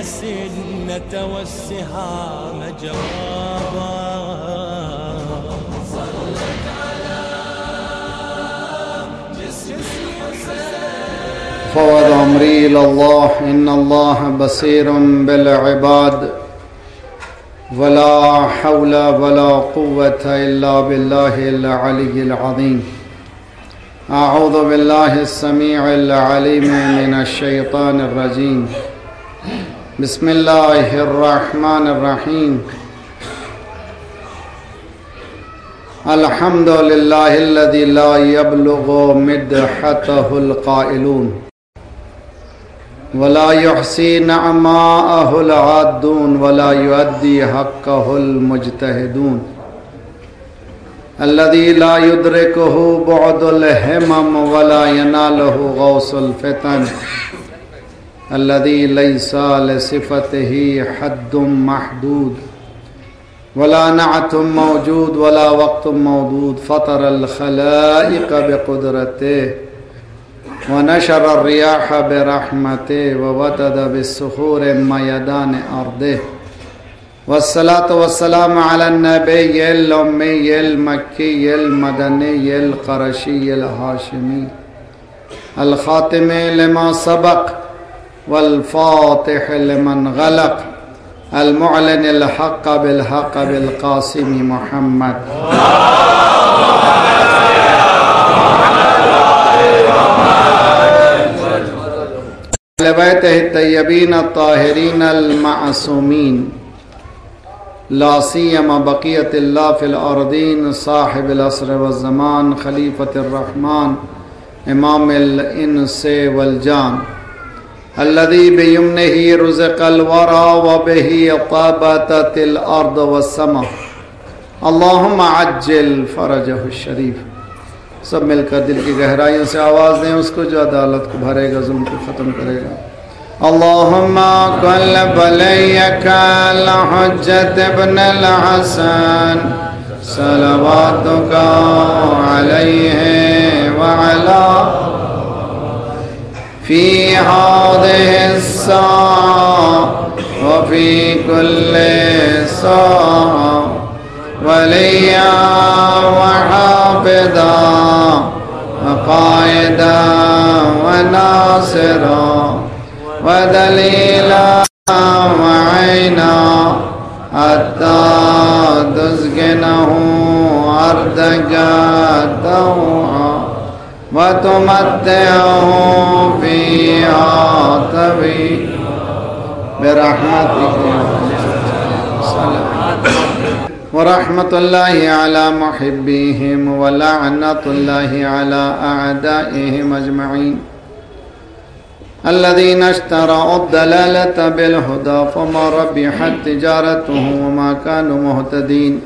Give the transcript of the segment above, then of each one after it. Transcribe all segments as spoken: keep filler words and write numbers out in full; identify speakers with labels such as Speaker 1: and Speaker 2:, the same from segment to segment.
Speaker 1: الأسنة والسهام جوابا صلت على جسم حسين
Speaker 2: فوض أمري إلى الله إن الله بصير بالعباد ولا حول ولا قوة إلا بالله العلي العظيم أعوذ بالله السميع العليم من الشيطان الرجيم بسم الله الرحمن الرحيم الحمد لله الذي لا يبلغ مدحته القائلون ولا يحصي نعماءه العادون ولا يؤدي حقه المجتهدون الذي لا يدركه بعد الهمم ولا يناله غوص الفتن الذي ليس لصفته حد محدود ولا نعت موجود ولا وقت موجود فطر الخلائق بقدرته ونشر الرياح برحمته ووتد بالصخور ميدان أرضه والصلاة والسلام على النبي الأمي المكي المدني القرشي الهاشمي الخاتم لما سبق والفاتح لمن غلق المعلن الحق بالحق بالقاسم محمد لبيته الطيبين الطاهرين المعصومين لا سيما بقية الله في الأرضين صاحب العصر والزمان خليفة الرحمن إمام الإنس والجان الذي بيمنه رزق الورى وبه طابت الأرض والسماء اللهم عجل فرجه الشريف. سب مل کر دل کی گہرائیوں سے آواز دیں اس کو جو عدالت کو بھرے گا ظلم کو ختم کرے گا. اللهم كل وليك الحجة ابن الحسن صلواتك عليه وعلى في هذه الساعة وفي كل ساعة وليا وحافظا وقائدا وناصرا ودليلا وعينا حتى تسكنه أرضك طوعا وتمتعه فيها طويلا برحمتك ورحمة الله على محبيهم ولعنة الله على أعدائهم أجمعين الذين اشتروا الضلالة بالهدى فما ربحت تجارتهم وما كانوا مهتدين.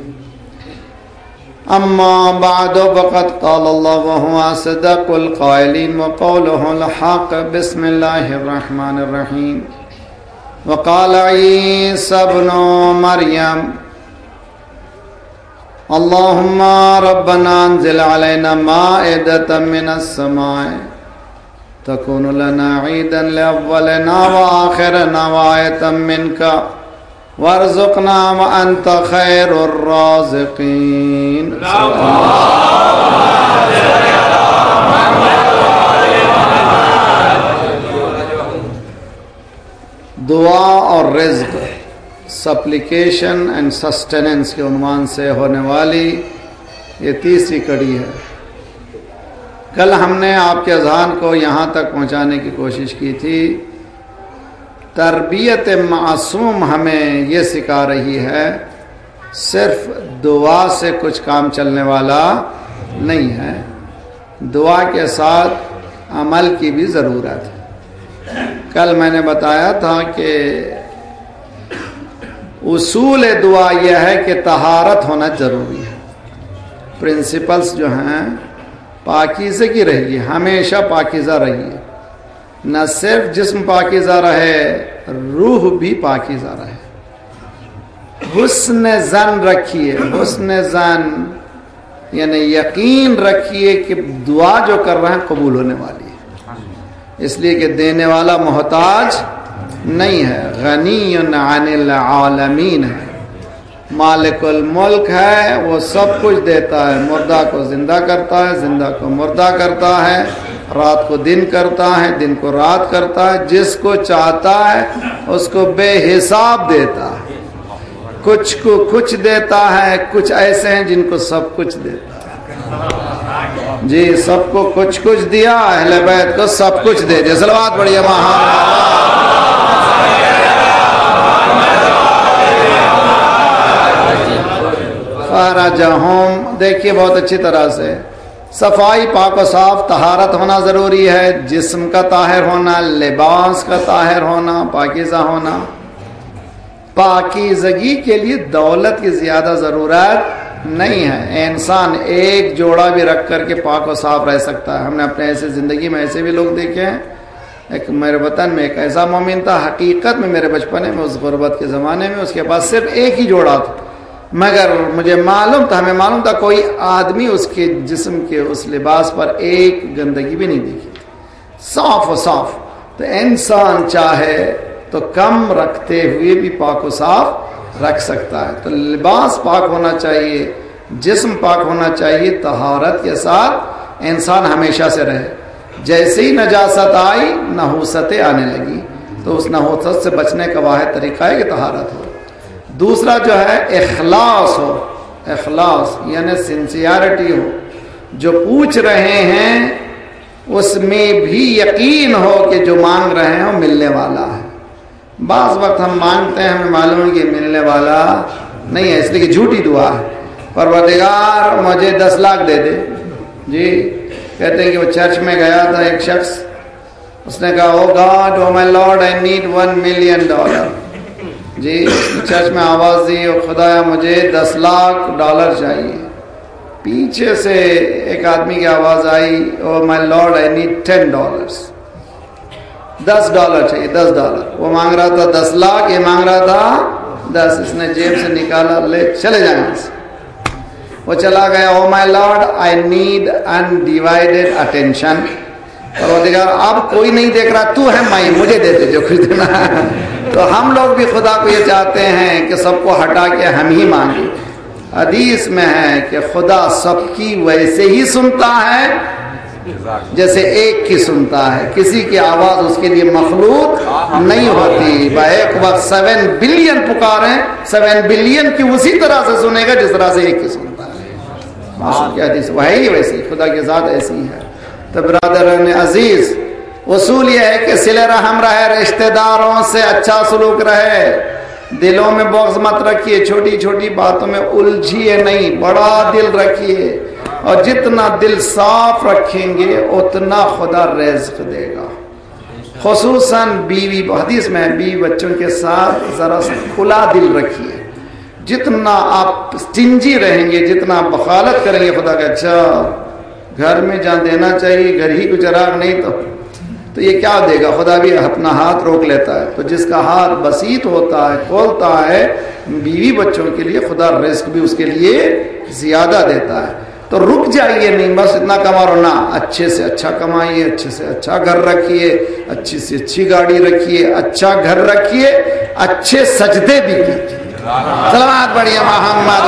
Speaker 2: أما بعد فقد قال الله وهو أصدق القائلين وقوله الحق بسم الله الرحمن الرحيم وقال عيسى ابن مريم اللهم ربنا انزل علينا مائدة من السماء تكون لنا عيدا لأولنا وآخرنا وآية منك وارزقنا وأنت خير الرازقين. دعا اور رزق سپلیکیشن اینڈ سسٹیننس کے عنوان سے ہونے والی یہ تیسری کڑی ہے. کل ہم نے آپ کے اذہان کو یہاں تک پہنچانے کی کوشش کی تھی. تربیت معصوم ہمیں یہ سکھا رہی ہے صرف دعا سے کچھ کام چلنے والا نہیں ہے، دعا کے ساتھ عمل کی بھی ضرورت ہے. کل میں نے بتایا تھا کہ اصول دعا یہ ہے کہ طہارت ہونا ضروری ہے. پرنسپلز جو ہیں پاکیزگی رہیے، ہمیشہ پاکیزہ رہیے. نہ صرف جسم پاکیزہ رہے، روح بھی پاکیزہ رہے. حسن ظن رکھیے، حسن ظن یعنی یقین رکھیے کہ دعا جو کر رہے ہیں قبول ہونے والی ہے، اس لیے کہ دینے والا محتاج نہیں ہے، غنی عن العالمین ہے، مالک الملک ہے، وہ سب کچھ دیتا ہے، مردہ کو زندہ کرتا ہے، زندہ کو مردہ کرتا ہے، رات کو دن کرتا ہے، دن کو رات کرتا ہے، جس کو چاہتا ہے اس کو بے حساب دیتا ہے، کچھ کو کچھ دیتا ہے، کچھ ایسے ہیں جن کو سب کچھ دیتا ہے، جی سب کو کچھ کچھ دیا، اہل بیت کو سب کچھ دے دیا، صلوات پڑھیے محمد۔ فرجہم، دیکھیے بہت اچھی طرح سے، صفائی پاک و صاف طہارت ہونا ضروری ہے، جسم کا طاہر ہونا، لباس کا طاہر ہونا، پاکیزہ ہونا۔ پاکیزگی کے لیے دولت کی زیادہ ضرورت نہیں ہے، انسان ایک جوڑا بھی رکھ کر کے پاک و صاف رہ سکتا ہے۔ ہم نے اپنے ایسے زندگی میں ایسے بھی لوگ دیکھے ہیں، ایک میرے وطن میں ایک ایسا مومن تھا، حقیقت میں میرے بچپنے میں اس غربت کے زمانے میں اس کے پاس صرف ایک ہی جوڑا تھا، مگر مجھے معلوم تھا، ہمیں معلوم تھا کوئی آدمی اس کے جسم کے اس لباس پر ایک گندگی بھی نہیں دیکھی، صاف و صاف۔ تو انسان چاہے تو کم رکھتے ہوئے بھی پاک و صاف رکھ سکتا ہے۔ تو لباس پاک ہونا چاہیے، جسم پاک ہونا چاہیے، طہارت کے ساتھ انسان ہمیشہ سے رہے۔ جیسے ہی نجاست آئی، نحوستیں آنے لگی، تو اس نحوست سے بچنے کا واحد طریقہ ہے کہ طہارت ہو۔ دوسرا جو ہے اخلاص ہو، اخلاص یعنی سنسیئرٹی ہو، جو پوچھ رہے ہیں اس میں بھی یقین ہو کہ جو مانگ رہے ہیں وہ ملنے والا ہے۔ بعض وقت ہم مانگتے ہیں، ہمیں معلوم ہے کہ ملنے والا نہیں ہے، اس لیے کہ جھوٹی دعا ہے، پروردگار مجھے دس لاکھ دے دے۔ جی کہتے ہیں کہ وہ چرچ میں گیا تھا ایک شخص، اس نے کہا oh God oh my Lord I need one million dollar. جی چرچ میں آواز دی، او خدایا مجھے دس لاکھ ڈالر چاہیے۔ پیچھے سے ایک آدمی کی آواز آئی، oh my Lord I need ten dollars, دس ڈالر چاہیے، دس ڈالر۔ وہ مانگ رہا تھا دس لاکھ، یہ مانگ رہا تھا دس۔ اس نے جیب سے نکالا، لے چلے جائیں سے۔ وہ چلا گیا، oh my Lord I need undivided attention, پروردگار اب کوئی نہیں دیکھ رہا، تو ہے میں، مجھے دے دے جو کچھ دینا ہے۔ تو ہم لوگ بھی خدا کو یہ چاہتے ہیں کہ سب کو ہٹا کے ہم ہی مانگیں۔ حدیث میں ہے کہ خدا سب کی ویسے ہی سنتا ہے جیسے ایک کی سنتا ہے، کسی کی آواز اس کے لیے مخلوق نہیں ہوتی۔ با ایک وقت سیون بلین پکاریں، سیون بلین کی اسی طرح سے سنے گا جس طرح سے ایک کی سنتا ہے۔ معصوم کی حدیث وہ ہے ہی ویسی، خدا کی ذات ایسی ہے۔ تو برادران عزیز، اصول یہ ہے کہ صلہ رحم رہے، رشتہ داروں سے اچھا سلوک رہے، دلوں میں بغض مت رکھیے، چھوٹی چھوٹی باتوں میں الجھیے نہیں، بڑا دل رکھیے، اور جتنا دل صاف رکھیں گے اتنا خدا رزق دے گا۔ خصوصاً بیوی، حدیث میں بیوی بچوں کے ساتھ ذرا سا کھلا دل رکھیے، جتنا آپ سٹنجی رہیں گے، جتنا بخالت کریں گے خدا کا، اچھا گھر میں جہاں دینا چاہیے گھر ہی کو چراغ نہیں تو تو یہ کیا دے گا؟ خدا بھی اپنا ہاتھ روک لیتا ہے۔ تو جس کا ہاتھ بسیط ہوتا ہے، کھولتا ہے بیوی بچوں کے لیے، خدا رزق بھی اس کے لیے زیادہ دیتا ہے۔ تو رک جائیے نہیں، بس اتنا کما رہو نا، اچھے سے اچھا کمائیے، اچھے سے اچھا گھر رکھیے، اچھی سے اچھی گاڑی رکھیے، اچھا گھر رکھیے، اچھے سجدے بھی کیجیے۔ صلوات پڑھیے محمد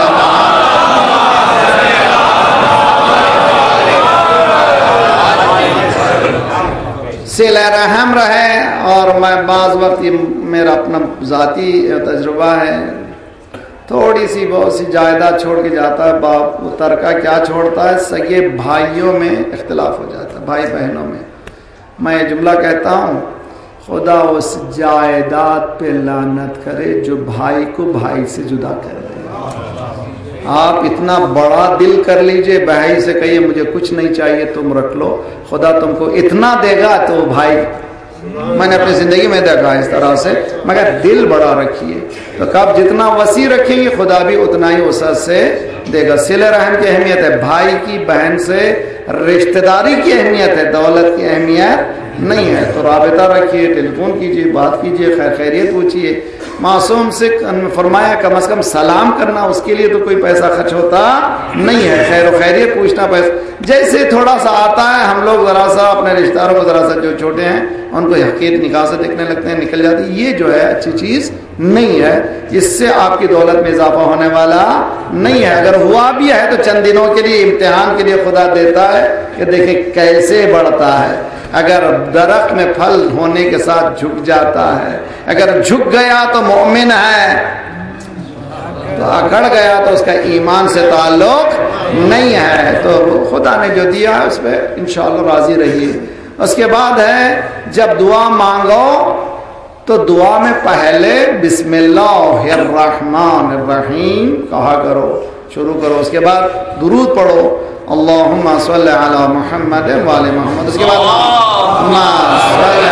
Speaker 2: صلہ رحم رہے۔ اور میں بعض وقت، یہ میرا اپنا ذاتی تجربہ ہے، تھوڑی سی بہت سی جائیداد چھوڑ کے جاتا ہے باپ، وہ ترکہ کیا چھوڑتا ہے، سگے بھائیوں میں اختلاف ہو جاتا ہے، بھائی بہنوں میں۔ میں یہ جملہ کہتا ہوں، خدا اس جائیداد پہ لعنت کرے جو بھائی کو بھائی سے جدا کر دے۔ آپ اتنا بڑا دل کر لیجئے، بھائی سے کہیے مجھے کچھ نہیں چاہیے، تم رکھ لو، خدا تم کو اتنا دے گا تو بھائی، میں نے اپنی زندگی میں دیکھا اس طرح سے، مگر دل بڑا رکھیے، تو کب جتنا وسیع رکھیں گے خدا بھی اتنا ہی وسعت سے دے گا۔ صلہ رحم کی اہمیت ہے، بھائی کی بہن سے رشتہ داری کی اہمیت ہے، دولت کی اہمیت نہیں ہے. تو رابطہ رکھیے, ٹیلی فون کیجیے, بات کیجیے, خیر خیریت پوچھیے. معصوم سے فرمایا کم از کم سلام کرنا, اس کے لیے تو کوئی پیسہ خرچ ہوتا نہیں ہے. خیر و خیریت پوچھنا پیسہ جیسے تھوڑا سا آتا ہے, ہم لوگ ذرا سا اپنے رشتہ داروں کو ذرا سا جو چھوٹے ہیں ان کو حقیقت نکاح سے دیکھنے لگتے ہیں, نکل جاتی. یہ جو ہے اچھی چیز نہیں ہے, اس سے آپ کی دولت میں اضافہ ہونے والا نہیں ہے. اگر ہوا بھی ہے تو چند دنوں کے لیے, امتحان کے لیے خدا دیتا ہے کہ دیکھیں کیسے بڑھتا ہے. اگر درخت میں پھل ہونے کے ساتھ جھک جاتا ہے, اگر جھک گیا تو مومن ہے, تو اکڑ گیا تو اس کا ایمان سے تعلق نہیں ہے. تو خدا نے جو دیا ہے اس پہ انشاءاللہ راضی رہیے. اس کے بعد ہے جب دعا مانگو تو دعا میں پہلے بسم اللہ الرحمن الرحیم کہا کرو, شروع کرو. اس کے بعد درود پڑھو, اللہم صلی علی محمد وعلی محمد. اس کے بعد اللہم صلی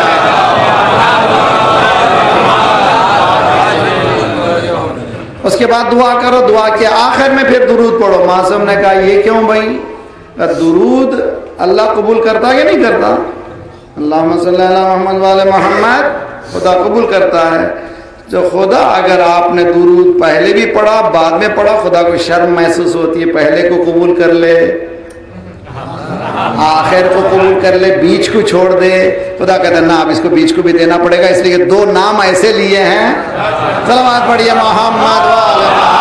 Speaker 2: اس کے بعد دعا کرو. دعا کے آخر میں پھر درود پڑھو. معصوم نے کہا یہ کیوں بھائی؟ درود اللہ قبول کرتا کہ نہیں کرتا؟ اللہم صلی علی محمد وعلی محمد خدا قبول کرتا ہے. جو خدا اگر آپ نے درود پہلے بھی پڑھا بعد میں پڑھا, خدا کو شرم محسوس ہوتی ہے, پہلے کو قبول کر لے آخر کو قبول کر لے, بیچ کو چھوڑ دے. خدا کہتا ہے نا اب اس کو بیچ کو بھی دینا پڑے گا, اس لیے کہ دو نام ایسے لیے ہیں. صلوات پڑھیے محمد وعلی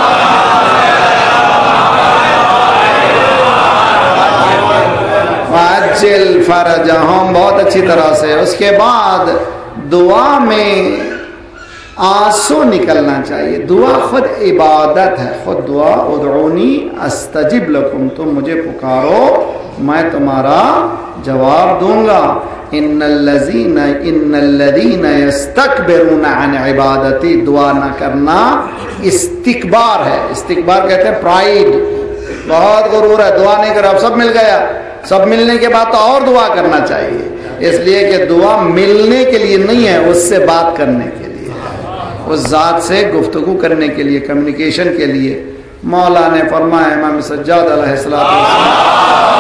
Speaker 2: وعجل فرجہم, بہت اچھی طرح سے. اس کے بعد دعا میں آنسو نکلنا چاہیے. دعا خود عبادت ہے, خود دعا ادعونی استجب لکم, تم مجھے پکارو میں تمہارا جواب دوں گا. ان الذین ان الذین یستکبرون عن عبادتی, دعا نہ کرنا استکبار ہے. استکبار کہتے ہیں پرائیڈ, بہت غرور ہے. دعا نہیں کرا, اب سب مل گیا, سب ملنے کے بعد تو اور دعا کرنا چاہیے, اس لیے کہ دعا ملنے کے لیے نہیں ہے, اس سے بات کرنے کے لیے, اس ذات سے گفتگو کرنے کے لیے, کمیونیکیشن کے لیے. مولا نے فرمایا امام سجاد علیہ السلام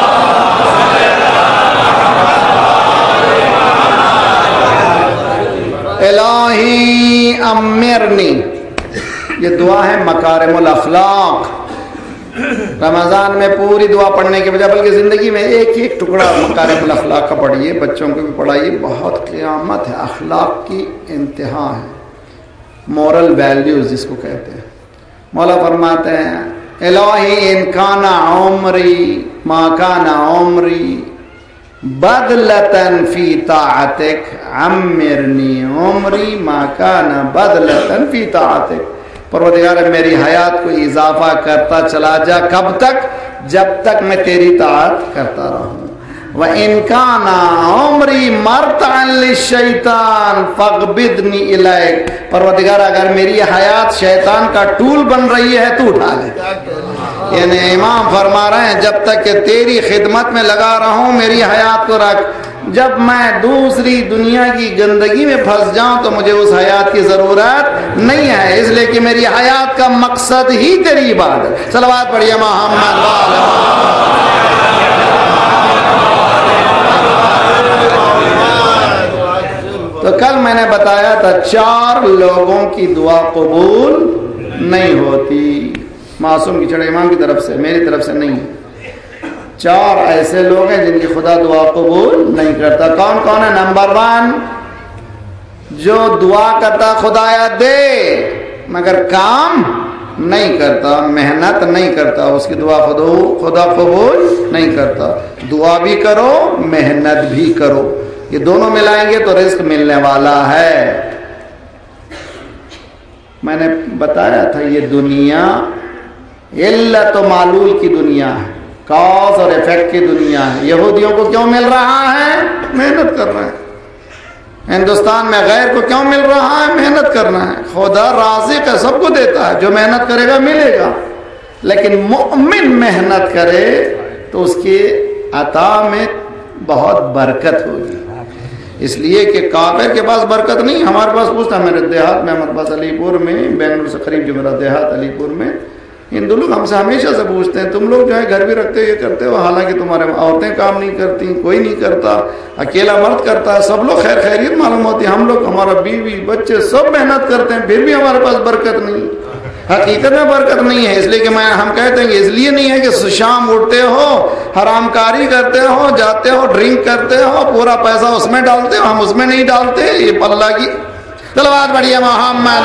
Speaker 2: الہی امرنی, یہ دعا ہے مکارم الاخلاق. رمضان میں پوری دعا پڑھنے کے بجائے بلکہ زندگی میں ایک ایک ٹکڑا مکارم الاخلاق کا پڑھیے, بچوں کو بھی پڑھائیے. بہت قیامت ہے, اخلاق کی انتہا ہے, مورل ویلیوز جس کو کہتے ہیں. مولا فرماتے ہیں الہی ان کان عمری ما کان عمری بدلتن فی طاعتک عمرنی عمری ما کان بدلتن فی طاعتک. پروردگار میری حیات کو اضافہ کرتا چلا جا, کب تک؟ جب تک میں تیری طاعت کرتا رہوں. وَإِن كَانَ عُمْرِي مَرْتَعًا لِلشَّيْطَانِ فَاقْبِضْنِي إِلَيْكَ. پروردگار اگر میری حیات شیطان کا ٹول بن رہی ہے تو اٹھا لے. یعنی امام فرما رہے ہیں جب تک کہ تیری خدمت میں لگا رہوں میری حیات کو رکھ, جب میں دوسری دنیا کی گندگی میں پھنس جاؤں تو مجھے اس حیات کی ضرورت نہیں ہے, اس لیے کہ میری حیات کا مقصد ہی تیری عبادت. صلوات پڑھیے محمد تو کل میں نے بتایا تھا چار لوگوں کی دعا قبول نہیں ہوتی. معصوم کی چڑھے امام کی طرف سے, میری طرف سے نہیں. چار ایسے لوگ ہیں جن کی خدا دعا قبول نہیں کرتا. کون کون ہے؟ نمبر ون, جو دعا کرتا خدایا دے مگر کام نہیں کرتا, محنت نہیں کرتا, اس کی دعا خدا خدا قبول نہیں کرتا. دعا بھی کرو محنت بھی کرو, یہ دونوں ملائیں گے تو رزق ملنے والا ہے. میں نے بتایا تھا یہ دنیا علت و معلول کی دنیا ہے, کاز اور ایفیکٹ کی دنیا ہے. یہودیوں کو کیوں مل رہا ہے؟ محنت کر رہے ہیں. ہندوستان میں غیر کو کیوں مل رہا ہے؟ محنت کرنا ہے. خدا رازق ہے, سب کو دیتا ہے, جو محنت کرے گا ملے گا. لیکن مؤمن محنت کرے تو اس کی عطا میں بہت برکت ہوگی. اس لیے کہ کافر کے پاس برکت نہیں, ہمارے پاس پوچھتا. میرے دیہات میں ہمارے پاس علی پور میں, بینگلور سے قریب جو میرا دیہات علی پور میں, ہندو لوگ ہم سے ہمیشہ سے پوچھتے ہیں تم لوگ جو ہے گھر بھی رکھتے ہو یہ کرتے ہو، حالانکہ تمہارے عورتیں کام نہیں کرتی، کوئی نہیں کرتا، اکیلا مرد کرتا ہے، سب لوگ خیر خیریت معلوم ہوتی ہے، ہم لوگ ہمارا بیوی بچے سب محنت کرتے ہیں پھر بھی ہمارے پاس برکت نہیں۔ حقیقت میں برکت نہیں ہے، اس لیے کہ میں ہم کہتے ہیں کہ اس لیے نہیں ہے کہ شام اٹھتے ہو حرام کاری کرتے ہو، جاتے ہو ڈرنک کرتے ہو، پورا پیسہ اس میں ڈالتے ہو، ہم اس میں نہیں ڈالتے، یہ اللہ کی صلوات بڑھیا محمد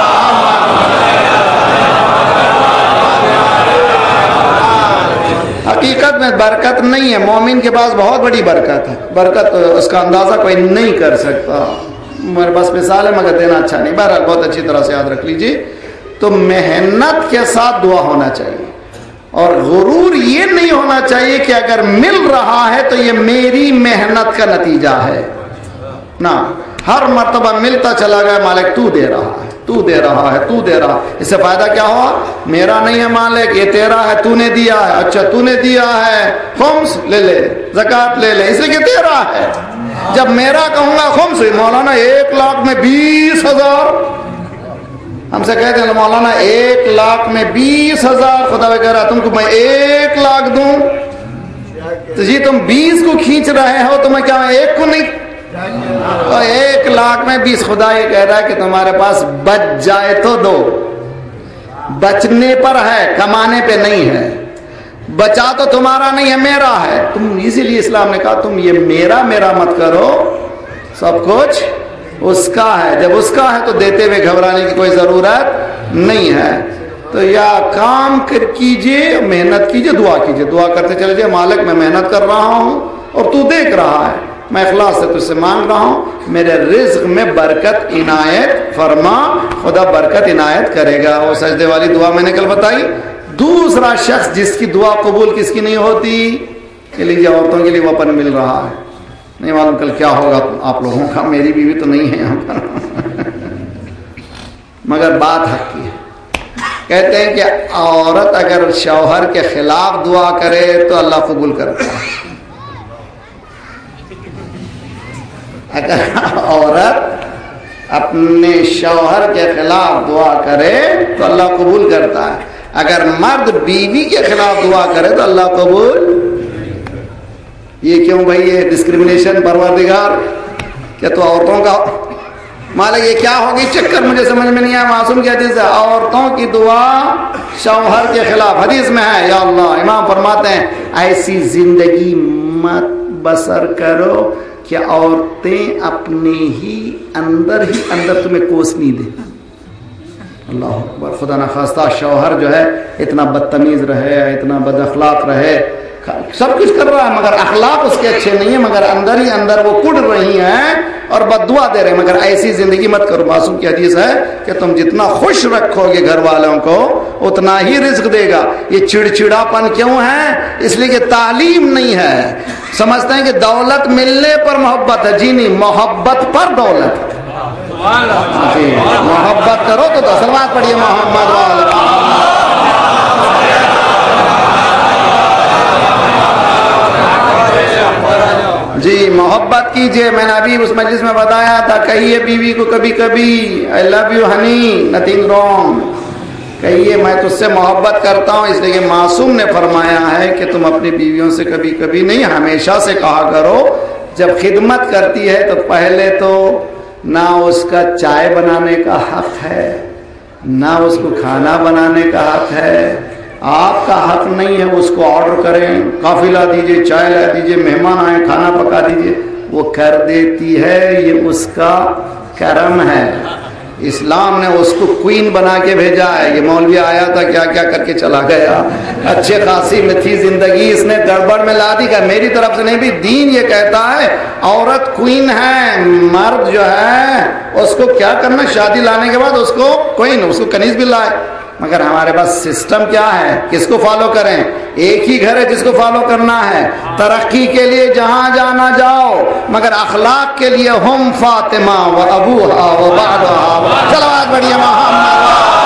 Speaker 2: حقیقت میں برکت نہیں ہے۔ مومن کے پاس بہت بڑی برکت ہے، برکت اس کا اندازہ کوئی نہیں کر سکتا، میرے پاس مثال ہے مگر دینا اچھا نہیں، بہرحال بہت اچھی طرح سے یاد رکھ لیجیے۔ تو محنت کے ساتھ دعا ہونا چاہیے، اور غرور یہ نہیں ہونا چاہیے کہ اگر مل رہا ہے تو یہ میری محنت کا نتیجہ ہے، نہ، ہر مرتبہ ملتا چلا گیا مالک تو دے رہا ہے، تو دے رہا ہے، تو دے رہا ہے، اس سے فائدہ کیا ہوا؟ میرا نہیں ہے مالک، یہ تیرا ہے، تو نے دیا ہے، اچھا تو نے دیا ہے، خمس لے لے، زکوٰۃ لے لے، اس لیے کہ تیرا ہے۔ جب میرا کہوں گا خمس، مولانا ایک لاکھ میں بیس ہزار، ہم سے کہتے ہیں مولانا ایک لاکھ میں بیس ہزار، خدا کہہ رہا تم کو میں ایک لاکھ دوں، تو جی تم بیس کو کھینچ رہے ہو تو میں کیا میں ایک کو نہیں، تو ایک لاکھ میں بیس، خدا یہ کہہ رہا ہے کہ تمہارے پاس بچ جائے تو دو، بچنے پر ہے، کمانے پہ نہیں ہے، بچا تو تمہارا نہیں ہے میرا ہے، تم اسی لیے اسلام نے کہا تم یہ میرا میرا مت کرو، سب کچھ اس کا ہے، جب اس کا ہے تو دیتے ہوئے گھبرانے کی کوئی ضرورت نہیں ہے۔ تو یا کام کر کیجئے، محنت کیجئے، دعا کیجئے، دعا کرتے چلے جائے مالک میں محنت کر رہا ہوں اور تو دیکھ رہا ہے، میں اخلاص سے تجھ سے مانگ رہا ہوں، میرے رزق میں برکت عنایت فرما، خدا برکت عنایت کرے گا۔ وہ سجدے والی دعا میں نے کل بتائی۔ دوسرا شخص جس کی دعا قبول کس کی نہیں ہوتی، کہ لیجیے عورتوں کے لیے وطن مل رہا ہے، نہیں معلوم کل کیا ہوگا آپ لوگوں کا، میری بیوی تو نہیں ہے یہاں پر مگر بات حق کی ہے۔ کہتے ہیں کہ عورت اگر شوہر کے خلاف دعا کرے تو اللہ قبول کرتا ہے، اگر عورت اپنے شوہر کے خلاف دعا کرے تو اللہ قبول کرتا ہے، اگر مرد بیوی کے خلاف دعا کرے تو اللہ قبول۔ یہ کیوں بھائی یہ ڈسکریمنیشن پروردگار، کیا تو عورتوں کا مالک یہ کیا ہوگی چکر، مجھے سمجھ میں نہیں آیا۔ معصوم کی حدیث ہے عورتوں کی دعا شوہر کے خلاف، حدیث میں ہے، یا اللہ امام فرماتے ہیں ایسی زندگی مت بسر کرو کہ عورتیں اپنے ہی اندر ہی اندر تمہیں کوسنی دیں۔ اللہ اکبر، خدا نخواستہ شوہر جو ہے اتنا بدتمیز رہے، اتنا بد اخلاق رہے، سب کچھ کر رہا ہے مگر اخلاق اس کے اچھے نہیں ہیں، مگر اندر ہی اندر وہ کڑ رہی ہیں اور بد دعا دے رہے ہیں، مگر ایسی زندگی مت کرو۔ معصوم کی حدیث ہے کہ تم جتنا خوش رکھو گے گھر والوں کو اتنا ہی رزق دے گا۔ یہ چڑچڑا پن کیوں ہے؟ اس لیے کہ تعلیم نہیں ہے، سمجھتے ہیں کہ دولت ملنے پر محبت ہے، جی نہیں، محبت پر دولت، جی محبت کرو تو صلوات پڑھیے محمد والا۔ جی محبت کیجئے، میں نے ابھی اس مجلس میں بتایا تھا، کہیے بیوی کو کبھی کبھی I love you honey, nothing wrong، کہیے میں تجھ سے محبت کرتا ہوں، اس لیے کہ معصوم نے فرمایا ہے کہ تم اپنی بیویوں سے کبھی کبھی نہیں ہمیشہ سے کہا کرو۔ جب خدمت کرتی ہے تو پہلے تو نہ اس کا چائے بنانے کا حق ہے، نہ اس کو کھانا بنانے کا حق ہے، آپ کا حق نہیں ہے اس کو آرڈر کریں، کافی لا دیجئے، چائے لا دیجئے، مہمان آئے کھانا پکا دیجئے، وہ کر دیتی ہے، یہ اس کا کرم ہے۔ اسلام نے اس کو کوئین بنا کے بھیجا ہے۔ یہ مولوی آیا تھا کیا کیا کر کے چلا گیا، اچھے خاصی میں تھی زندگی، اس نے گڑبڑ میں لا دی، کہ میری طرف سے نہیں بھی، دین یہ کہتا ہے عورت کوئین ہے، مرد جو ہے اس کو کیا کرنا، شادی لانے کے بعد اس کو کوئین، اس کو کنیز بھی لائے، مگر ہمارے پاس سسٹم کیا ہے، کس کو فالو کریں؟ ایک ہی گھر ہے جس کو فالو کرنا ہے، ترقی کے لیے جہاں جانا جاؤ، مگر اخلاق کے لیے ہم فاطمہ و ابوہا و بعدہا، صلوات پڑھیے محمد۔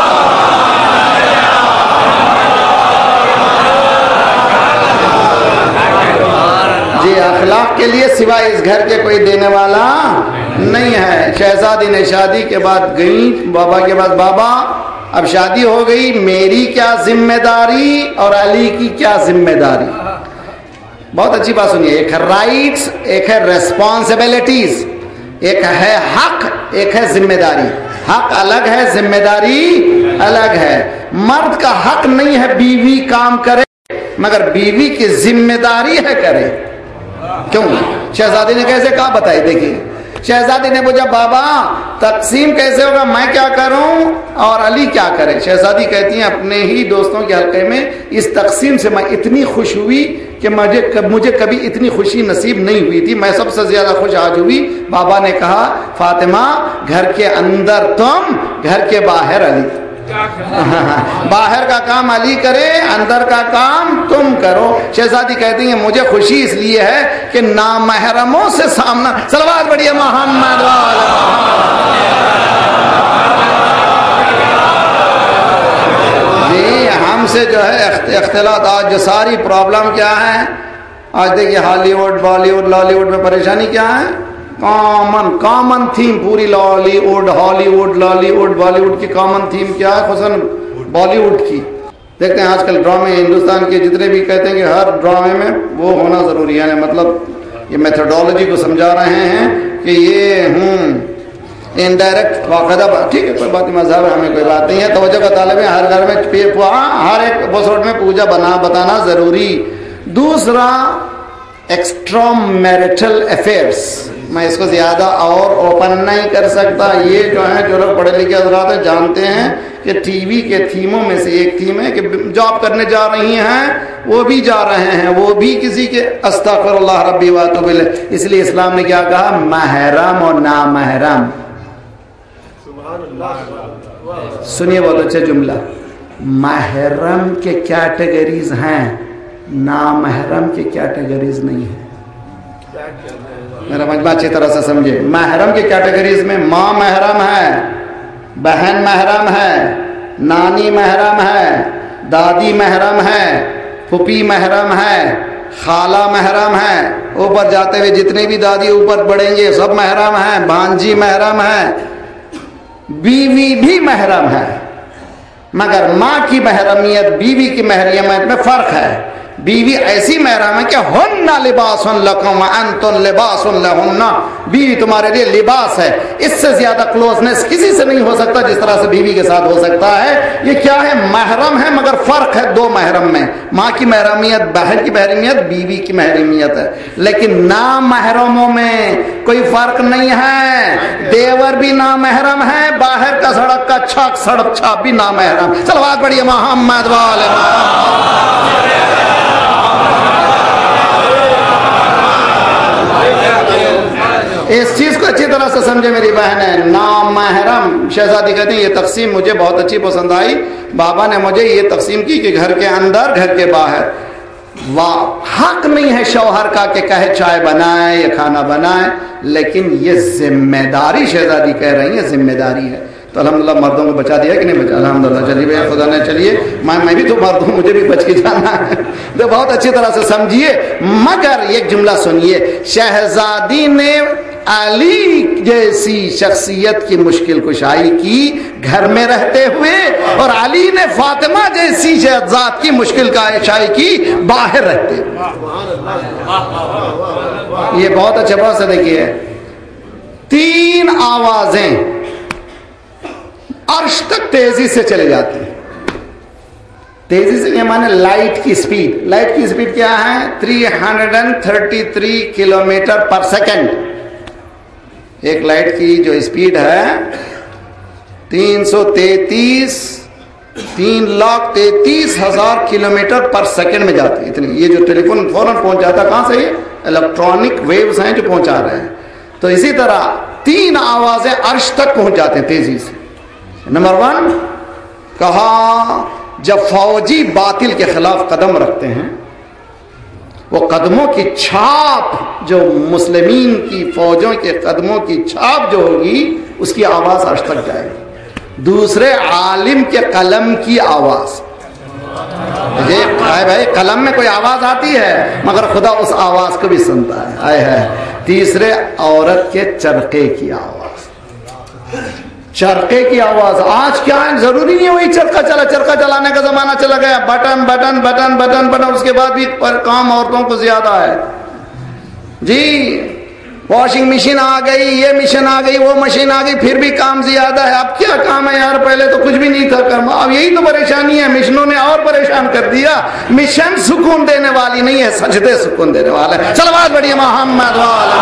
Speaker 2: جی اخلاق کے لیے سوائے اس گھر کے کوئی دینے والا نہیں ہے۔ شہزادی نے شادی کے بعد گئی بابا کے پاس، بابا اب شادی ہو گئی، میری کیا ذمہ داری اور علی کی کیا ذمہ داری؟ بہت اچھی بات سنیے، ایک ہے رائٹس، ایک ہے ریسپانسبلٹیز، ایک ہے حق، ایک ہے ذمہ داری۔ حق الگ ہے، ذمہ داری الگ ہے۔ مرد کا حق نہیں ہے بیوی کام کرے، مگر بیوی کی ذمہ داری ہے کرے۔ کیوں؟ شہزادی نے کیسے کہا بتائی، دیکھیے شہزادی نے پوچھا بابا تقسیم کیسے ہوگا، میں کیا کروں اور علی کیا کرے؟ شہزادی کہتی ہیں اپنے ہی دوستوں کے حلقے میں اس تقسیم سے میں اتنی خوش ہوئی کہ مجھے مجھے کبھی اتنی خوشی نصیب نہیں ہوئی تھی، میں سب سے زیادہ خوش آج ہوئی۔ بابا نے کہا فاطمہ گھر کے اندر تم، گھر کے باہر علی۔ باہر کا کام علی کرے، اندر کا کام تم کرو۔ شہزادی کہتی ہیں مجھے خوشی اس لیے ہے کہ نامحرموں سے سامنا، صلوات پڑھیے محمد والے جی۔ ہم سے جو ہے اختلاط، آج جو ساری پرابلم کیا ہے، آج دیکھیے Hollywood Bollywood Lollywood میں پریشانی کیا ہے، کامن کامن تھیم پوری Lollywood Hollywood Lollywood Bollywood کی کامن تھیم کیا ہے، خصوصاً بالی ووڈ کی۔ دیکھتے ہیں آج کل ڈرامے ہندوستان کے جتنے بھی کہتے ہیں کہ ہر ڈرامے میں وہ ہونا ضروری ہے، مطلب یہ میتھڈالوجی کو سمجھا رہے ہیں کہ یہ ہوں انڈائریکٹ واقعہ، ٹھیک ہے کوئی بات نہیں، مذہب ہمیں کوئی بات نہیں ہے، توجہ کا طالب ہے، ہر گھر میں ہر ایک ایپیسوڈ میں پوجا بنا بتانا ضروری۔ دوسرا ایکسٹرا میرٹل افیئرس، میں اس کو زیادہ اور اوپن نہیں کر سکتا، یہ جو ہے جو لوگ پڑھے لکھے حضرات ہیں جانتے ہیں کہ ٹی وی کے تھیموں میں سے ایک تھیم ہے کہ جاب کرنے جا رہی ہیں وہ بھی جا رہے ہیں، وہ بھی کسی کے استغفر اللہ ربی واتوب الیہ۔ اس لیے اسلام نے کیا کہا، محرم اور نامحرم۔ سنیے بہت اچھا جملہ، محرم کے کیٹیگریز ہیں، نامحرم کے کیٹیگریز نہیں ہیں۔ میرا مجمع اچھی طرح سے سمجھے، محرم کی کیٹیگریز میں ماں محرم ہے، بہن محرم ہے، نانی محرم ہے، دادی محرم ہے، پھوپھی محرم ہے، خالہ محرم ہے، اوپر جاتے ہوئے جتنے بھی دادی اوپر بڑھیں گے سب محرم ہیں، بھانجی محرم ہے، بیوی بھی محرم ہے، مگر ماں کی محرمیت بیوی کی محرمیت میں فرق ہے۔ بیوی ایسی محرم ہے کہ ہن لباس لکم وانتم لباس لہن، بیوی تمہارے لیے لباس ہے، اس سے زیادہ کلوزنس کسی سے نہیں ہو سکتا جس طرح سے بیوی کے ساتھ ہو سکتا ہے۔ یہ کیا ہے، محرم ہے، مگر فرق ہے دو محرم میں، ماں کی محرمیت بہن کی محرمیت بیوی کی محرمیت ہے، لیکن نامحرموں میں کوئی فرق نہیں ہے، دیور بھی نامحرم ہے، باہر کا سڑک کا چھاک سڑک چھاپ بھی نامحرم۔ صلوات پڑھیے محمد والے اس چیز کو اچھی طرح سے سمجھے میری بہنیں، نامحرم۔ شہزادی کہتے ہیں یہ تقسیم مجھے بہت اچھی پسند آئی، بابا نے مجھے یہ تقسیم کی کہ گھر کے اندر گھر کے باہر۔ واہ، حق نہیں ہے شوہر کا کہ کہے چائے بنائے یا کھانا بنائے، لیکن یہ ذمہ داری شہزادی کہہ رہی ہے، ذمہ داری ہے۔ تو الحمدللہ مردوں کو بچا دیا کہ نہیں بچا؟ الحمدللہ۔ چلیے بھائی خدا نے، چلیے میں میں بھی تو مرد ہوں، مجھے بھی بچ کے جانا ہے، تو بہت اچھی طرح سے سمجھیے۔ مگر ایک جملہ سنیے، شہزادی نے علی جیسی شخصیت کی مشکل کشائی کی گھر میں رہتے ہوئے، اور علی نے فاطمہ جیسی ذات کی مشکل کشائی کی باہر رہتے ہوئے۔ یہ بہت اچھا بات سے دیکھیے، تین آوازیں عرش تک تیزی سے چلے جاتی ہیں۔ تیزی سے یہ مانے لائٹ کی سپیڈ، لائٹ کی سپیڈ کیا ہے، تین سو تینتیس کلومیٹر پر سیکنڈ۔ ایک لائٹ کی جو سپیڈ ہے تین سو تینتیس تین لاکھ تینتیس ہزار کلومیٹر پر سیکنڈ میں جاتی ہے اتنی۔ یہ جو ٹیلی فون فوراً پہنچ جاتا ہے کہاں سے، یہ الیکٹرانک ویوز ہیں جو پہنچا رہے ہیں۔ تو اسی طرح تین آوازیں عرش تک پہنچ جاتے ہیں تیزی سے۔ نمبر ون، کہا جب فوجی باطل کے خلاف قدم رکھتے ہیں، وہ قدموں کی چھاپ جو مسلمین کی فوجوں کے قدموں کی چھاپ جو ہوگی اس کی آواز عرش تک جائے گی۔ دوسرے، عالم کے قلم کی آواز، یہ بھائی قلم میں کوئی آواز آتی ہے مگر خدا اس آواز کو بھی سنتا ہے، آئے ہے۔ تیسرے، عورت کے چرخے کی آواز، چرخے کی آواز. آج کیا ہے, ضروری نہیں ہے وہی چرخہ چلا, چرخہ چلانے کا زمانہ چلا گیا, button button button button button, اس کے بعد بھی پر کام عورتوں کو زیادہ ہے جی. واشنگ مشین آ گئی, یہ مشین آ گئی, وہ مشین آ گئی, پھر بھی کام زیادہ ہے. اب کیا کام ہے یار, پہلے تو کچھ بھی نہیں تھا کرنا. اب یہی تو پریشانی ہے, مشنوں نے اور پریشان کر دیا. مشن سکون دینے والی نہیں ہے, سجدے سکون دینے والا ہے. صلوات پڑھیے محمد والا.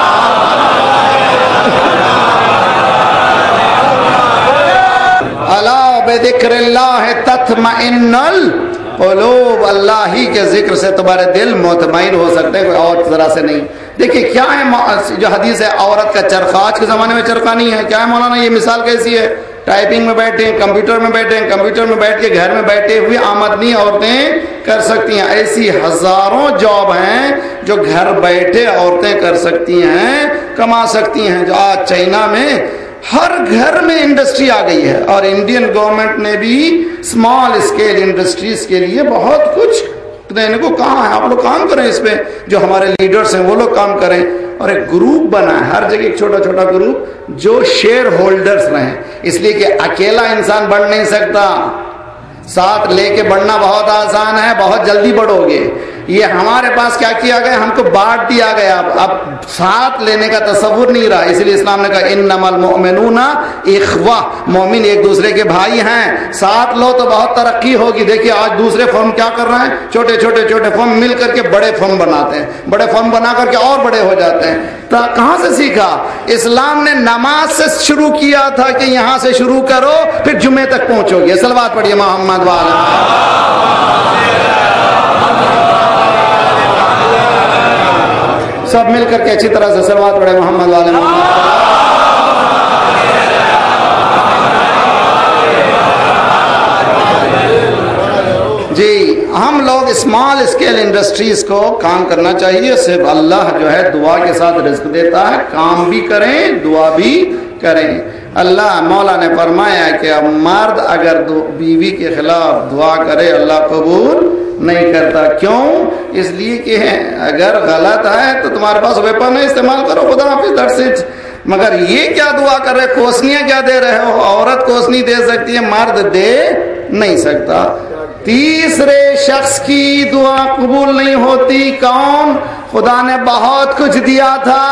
Speaker 2: الا بذکر اللہ تطمئن القلوب, اللہ ہی کے ذکر سے تمہارے دل مطمئن ہو سکتے ہیں, کوئی اور ذرا سے نہیں. دیکھیے کیا ہے جو حدیث ہے, عورت کا چرخہ. آج کے زمانے میں چرخہ نہیں ہے. کیا ہے مولانا, یہ مثال کیسی ہے, ٹائپنگ میں بیٹھے ہیں, کمپیوٹر میں بیٹھے ہیں, کمپیوٹر میں بیٹھ کے گھر میں بیٹھے ہوئے آمدنی عورتیں کر سکتی ہیں. ایسی ہزاروں جاب ہیں جو گھر بیٹھے عورتیں کر سکتی ہیں, کما سکتی ہیں. جو آج چائنا میں ہر گھر میں انڈسٹری آ گئی ہے, اور انڈین گورنمنٹ نے بھی اسمال اسکیل انڈسٹریز کے لیے بہت کچھ دینے کو کہا ہے. آپ لوگ کام کریں اس پہ, جو ہمارے لیڈرز ہیں وہ لوگ کام کریں. اور ایک گروپ بنا ہے, ہر جگہ ایک چھوٹا چھوٹا گروپ جو شیئر ہولڈرز رہیں, اس لیے کہ اکیلا انسان بڑھ نہیں سکتا, ساتھ لے کے بڑھنا بہت آسان ہے, بہت جلدی بڑھو گے. یہ ہمارے پاس کیا کیا گیا, ہم کو بانٹ دیا گیا, اب اب ساتھ لینے کا تصور نہیں رہا. اس لیے اسلام نے کہا انما المؤمنون اخوہ, مومن ایک دوسرے کے بھائی ہیں, ساتھ لو تو بہت ترقی ہوگی. دیکھیے آج دوسرے فرم کیا کر رہے ہیں, چھوٹے چھوٹے چھوٹے فرم مل کر کے بڑے فرم بناتے ہیں, بڑے فرم بنا کر کے اور بڑے ہو جاتے ہیں. تو کہاں سے سیکھا, اسلام نے نماز سے شروع کیا تھا کہ یہاں سے شروع کرو پھر جمعے تک پہنچو گے. صلوات پڑھیے محمد والا. سب مل کر کے اچھی طرح سے صلوات پڑھے محمد والے محمد. جی ہم لوگ اسمال اسکیل انڈسٹریز کو کام کرنا چاہیے. صرف اللہ جو ہے دعا کے ساتھ رزق دیتا ہے, کام بھی کریں دعا بھی کریں. اللہ مولا نے فرمایا کہ اب مرد اگر بیوی کے خلاف دعا کرے اللہ قبول نہیں کرتا. کیوں؟ اس لیے کہ اگر غلط ہے تو تمہارے پاس ویپن ہے, استعمال کرو, خدا حافظ, درس. مگر یہ کیا دعا کر رہے, کوسنیاں کیا دے رہے ہو. عورت کوسنی دے سکتی ہے, مرد دے نہیں سکتا. تیسرے شخص کی دعا قبول نہیں ہوتی. کون؟ خدا نے بہت کچھ دیا تھا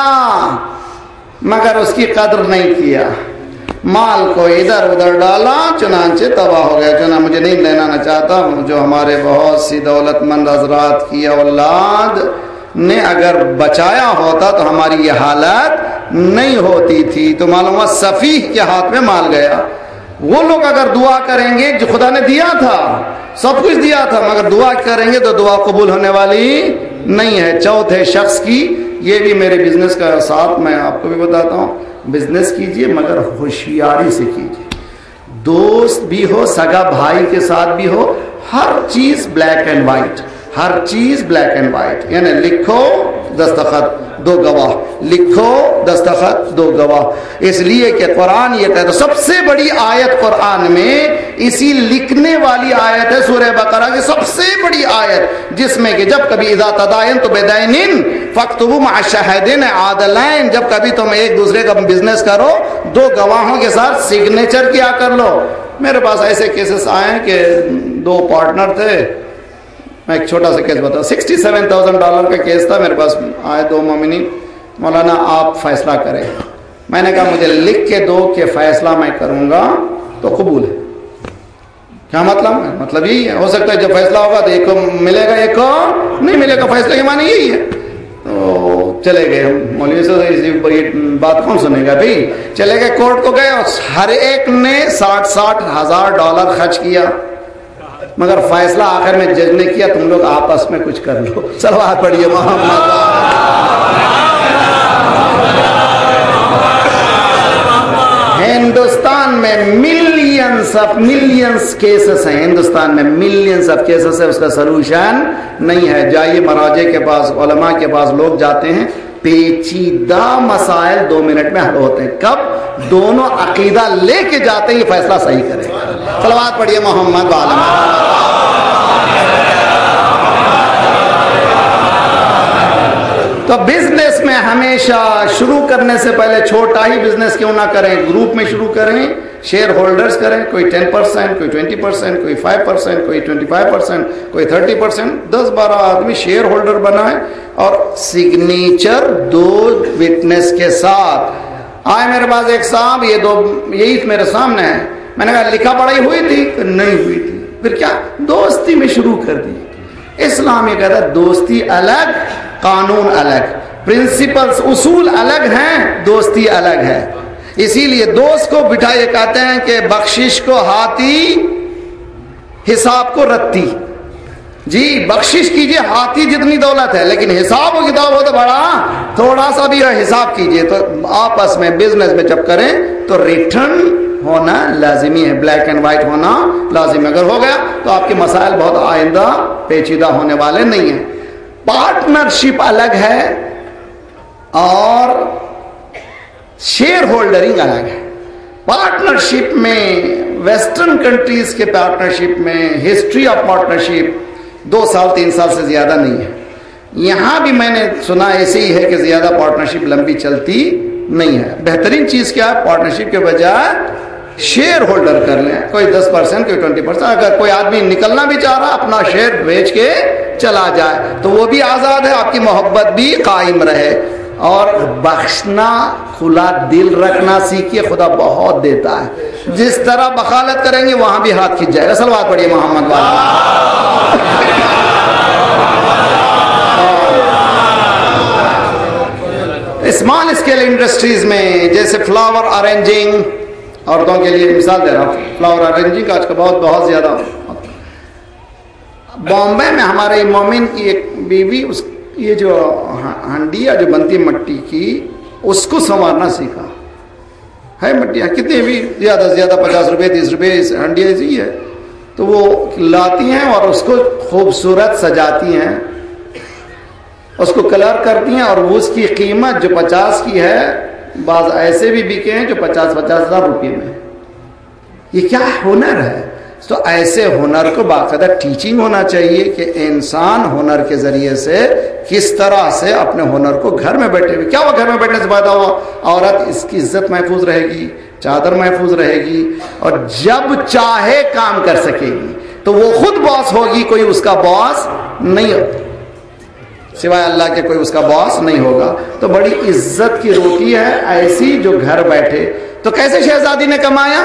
Speaker 2: مگر اس کی قدر نہیں کیا, مال کو ادھر ادھر ڈالا, چنانچہ تباہ ہو گیا. چنانچہ مجھے نہیں لینا چاہتا, جو ہمارے بہت سی دولت مند حضرات کی اولاد نے اگر بچایا ہوتا تو ہماری یہ حالت نہیں ہوتی تھی. تو معلوم ہوا سفیہ کے ہاتھ میں مال گیا. وہ لوگ اگر دعا کریں گے, جو خدا نے دیا تھا, سب کچھ دیا تھا, مگر دعا کریں گے تو دعا قبول ہونے والی نہیں ہے. چوتھے شخص کی, یہ بھی میرے بزنس کا ساتھ میں آپ کو بھی بتاتا ہوں, بزنس کیجئے مگر ہوشیاری سے کیجئے. دوست بھی ہو, سگا بھائی کے ساتھ بھی ہو, ہر چیز بلیک اینڈ وائٹ, ہر چیز بلیک اینڈ وائٹ. یعنی لکھو دستخط دو گواہ, لکھو دستخط دو گواہ. اس لیے کہ قرآن یہ کہتا ہے, سب سے بڑی آیت قرآن میں اسی لکھنے والی آیت ہے, سورہ بقرہ کی سب سے بڑی آیت, جس میں کہ جب کبھی اذا تداینتم بدین فاکتبوا مع الشاہدین عادلین, جب کبھی تم ایک دوسرے کا بزنس کرو دو گواہوں کے ساتھ سگنیچر کیا کر لو. میرے پاس ایسے کیسز آئے ہیں کہ دو پارٹنر تھے, میں ایک چھوٹا سا کیس بتاؤں, سکسٹی سیون تھاؤزینڈ ڈالر کا کیس تھا. میرے پاس آئے دو مومنین, مولانا آپ فیصلہ کریں. میں نے کہا مجھے لکھ کے دو کہ فیصلہ میں کروں گا تو قبول ہے. کیا مطلب؟ مطلب یہی ہے, ہو سکتا ہے جب فیصلہ ہوگا تو ایک کو ملے گا ایک کو نہیں ملے گا, فیصلہ کے معنی یہی ہے. تو چلے گئے مولوی سے, یہ بات کون سنے گا بھائی. چلے گئے کورٹ کو گئے, اور ہر ایک نے ساٹھ ساٹھ ہزار ڈالر خرچ کیا, مگر فیصلہ آخر میں جج نے کیا تم لوگ آپس میں کچھ کر لو. صلوات پڑھیے محمد. ہندوستان میں ملینز آف ملینز کیسز ہیں, ہندوستان میں ملینز آف کیسز ہے, اس کا سلوشن نہیں ہے. جائیے مراجع کے پاس, علماء کے پاس لوگ جاتے ہیں, پیچیدہ مسائل دو منٹ میں حل ہوتے ہیں. کب دونوں عقیدہ لے کے جاتے ہیں یہ فیصلہ صحیح کرے. صلوات پڑھیے محمد والا. تو بزنس میں ہمیشہ شروع کرنے سے پہلے چھوٹا ہی بزنس کیوں نہ کریں, گروپ میں شروع کریں, شیئر ہولڈرز کریں, کوئی ٹین پرسینٹ, کوئی ٹوینٹی پرسینٹ, کوئی فائیو پرسینٹ, کوئی ٹوینٹی فائیو پرسینٹ, کوئی تھرٹی پرسینٹ, دس بارہ آدمی شیئر ہولڈر بنائیں اور سگنیچر دو وٹنس کے ساتھ. آئے میرے پاس ایک صاحب, یہ دو یہی میرے سامنے ہے, میں نے کہا لکھا پڑھائی ہوئی تھی؟ نہیں ہوئی تھی. پھر کیا؟ دوستی میں شروع کر دی. اسلام یہ کہتا ہے دوستی الگ, قانون الگ, پرنسپلز اصول الگ ہیں, دوستی الگ ہے. اسی لیے دوست کو بٹھائے کہتے ہیں کہ بخشش کو ہاتھی, حساب کو رتی. جی بخشش کیجئے, ہاتھی جتنی دولت ہے, لیکن حساب و کتاب ہو تو بڑا, تھوڑا سا بھی حساب کیجئے. تو آپس میں بزنس میں جب کریں تو ریٹرن ہونا لازمی ہے, بلیک اینڈ وائٹ ہونا لازمی. اگر ہو گیا تو آپ کے مسائل بہت آئندہ پیچیدہ ہونے والے نہیں ہیں. پارٹنرشپ الگ ہے اور شیئر ہولڈرنگ الگ ہے. پارٹنرشپ میں ویسٹرن کنٹریز کے پارٹنرشپ میں ہسٹری آف پارٹنرشپ دو سال تین سال سے زیادہ نہیں ہے. یہاں بھی میں نے سنا ایسے ہی ہے کہ زیادہ پارٹنرشپ لمبی چلتی نہیں ہے. بہترین چیز کیا ہے؟ پارٹنرشپ کے بجائے شیئر ہولڈر کر لیں, کوئی دس پرسینٹ کوئی ٹوینٹی پرسینٹ. اگر کوئی آدمی نکلنا بھی چاہ رہا اپنا شیئر بیچ کے چلا جائے تو وہ بھی آزاد ہے, آپ کی محبت بھی قائم رہے. اور بخشنا, کھلا دل رکھنا سیکھیے, خدا بہت دیتا ہے. جس طرح بخالت کریں گے وہاں بھی ہاتھ کھنچ جائے گا. صلوات پڑھیے محمد والا. اسمال اسکیل انڈسٹریز میں جیسے فلاور ارینجنگ, عورتوں کے لیے مثال دے رہا ہوں, فلاور ارینجنگ آج کل بہت بہت زیادہ. بامبے میں ہمارے مومن کی ایک بیوی, اس یہ جو ہنڈیا جو بنتی ہے مٹی کی, اس کو سنوارنا سیکھا ہے. مٹیاں کتنی بھی زیادہ سے زیادہ پچاس روپے تیس روپے ہنڈیا ایسی ہے, تو وہ لاتی ہیں اور اس کو خوبصورت سجاتی ہیں, اس کو کلر کرتی ہیں, اور اس کی قیمت جو پچاس کی ہے, بعض ایسے بھی بکے ہیں جو پچاس پچاس ہزار روپے میں. یہ کیا ہنر ہے؟ تو ایسے ہنر کو باقاعدہ ٹیچنگ ہونا چاہیے کہ انسان ہنر کے ذریعے سے کس طرح سے اپنے ہنر کو گھر میں بیٹھے ہوئے, کیا وہ گھر میں بیٹھنے سے فائدہ ہوا؟ عورت اس کی عزت محفوظ رہے گی, چادر محفوظ رہے گی, اور جب چاہے کام کر سکے گی. تو وہ خود باس ہوگی, کوئی اس کا باس نہیں ہوتا, سوائے اللہ کے کوئی اس کا باس نہیں ہوگا. تو بڑی عزت کی روٹی ہے ایسی جو گھر بیٹھے. تو کیسے شہزادی نے کمایا؟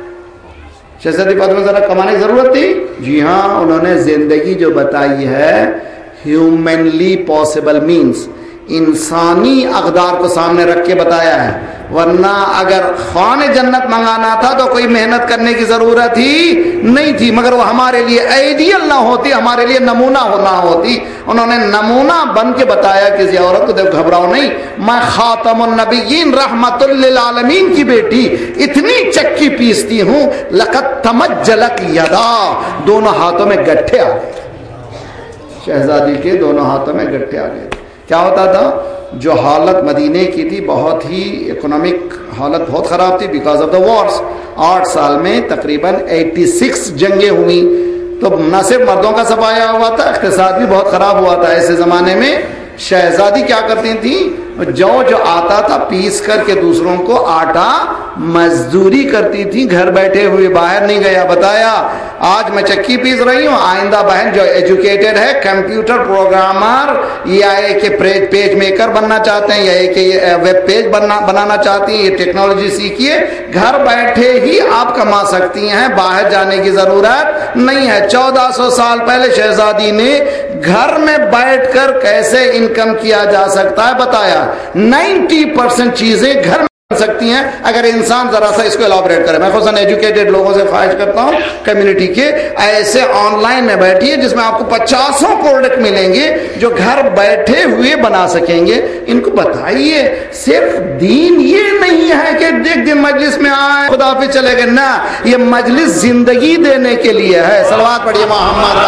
Speaker 2: شہزادی فاطمہ ذرا کمانے کی ضرورت تھی؟ جی ہاں, انہوں نے زندگی جو بتائی ہے ہیومنلی پاسبل مینس, انسانی اقدار کو سامنے رکھ کے بتایا ہے. ورنہ اگر خوان جنت منگانا تھا تو کوئی محنت کرنے کی ضرورت ہی نہیں تھی, مگر وہ ہمارے لیے آئیڈیل نہ ہوتی, ہمارے لیے نمونہ ہونا ہوتی. انہوں نے نمونہ بن کے بتایا کہ یہ عورت کو دیکھ گھبراؤ نہیں, میں خاتم النبیین رحمت للعالمین کی بیٹی اتنی چکی پیستی ہوں, لقد تمجلک یدا, دونوں ہاتھوں میں گٹھے آ گئے. شہزادی کے دونوں ہاتھوں میں گٹھے آ گئے. کیا ہوتا تھا؟ جو حالت مدینے کی تھی بہت ہی اکنامک حالت بہت خراب تھی بیکاز آف دا وارس. آٹھ سال میں تقریباً اٹھاسی جنگیں ہوئی, تو نہ صرف مردوں کا سفایا ہوا تھا, اقتصاد بھی بہت خراب ہوا تھا. ایسے زمانے میں شہزادی کیا کرتی تھیں؟ جو جو آتا تھا پیس کر کے دوسروں کو آٹا مزدوری کرتی تھی, گھر بیٹھے ہوئے, باہر نہیں گیا. بتایا آج میں چکی پیس رہی ہوں, آئندہ بہن جو ایجوکیٹڈ ہے, کمپیوٹر پروگرامر یا ایک پیج میکر بننا چاہتے ہیں, یا ایک ویب پیج بننا بنانا چاہتی ہیں, یہ ٹیکنالوجی سیکھیے, گھر بیٹھے ہی آپ کما سکتی ہیں, باہر جانے کی ضرورت نہیں ہے. چودہ سو سال پہلے شہزادی نے گھر میں بیٹھ کر کیسے انکم کیا جا سکتا ہے بتایا. نائنٹی پرسینٹ چیزیں گھر میں بن سکتی ہیں اگر انسان ذرا سا اس کو ایلابریٹ کرے. میں خصوصاً ایجوکیٹڈ لوگوں سے خواہش کرتا ہوں کمیونٹی کے, ایسے آن لائن میں بیٹھیے جس میں آپ کو پچاسوں پروڈکٹ ملیں گے جو گھر بیٹھے ہوئے بنا سکیں گے. ان کو بتائیے صرف دین یہ نہیں ہے کہ ایک دن مجلس میں آئے خدا پہ چلے گئے, نہ, یہ مجلس زندگی دینے کے لیے ہے. صلوات پڑھیے محمد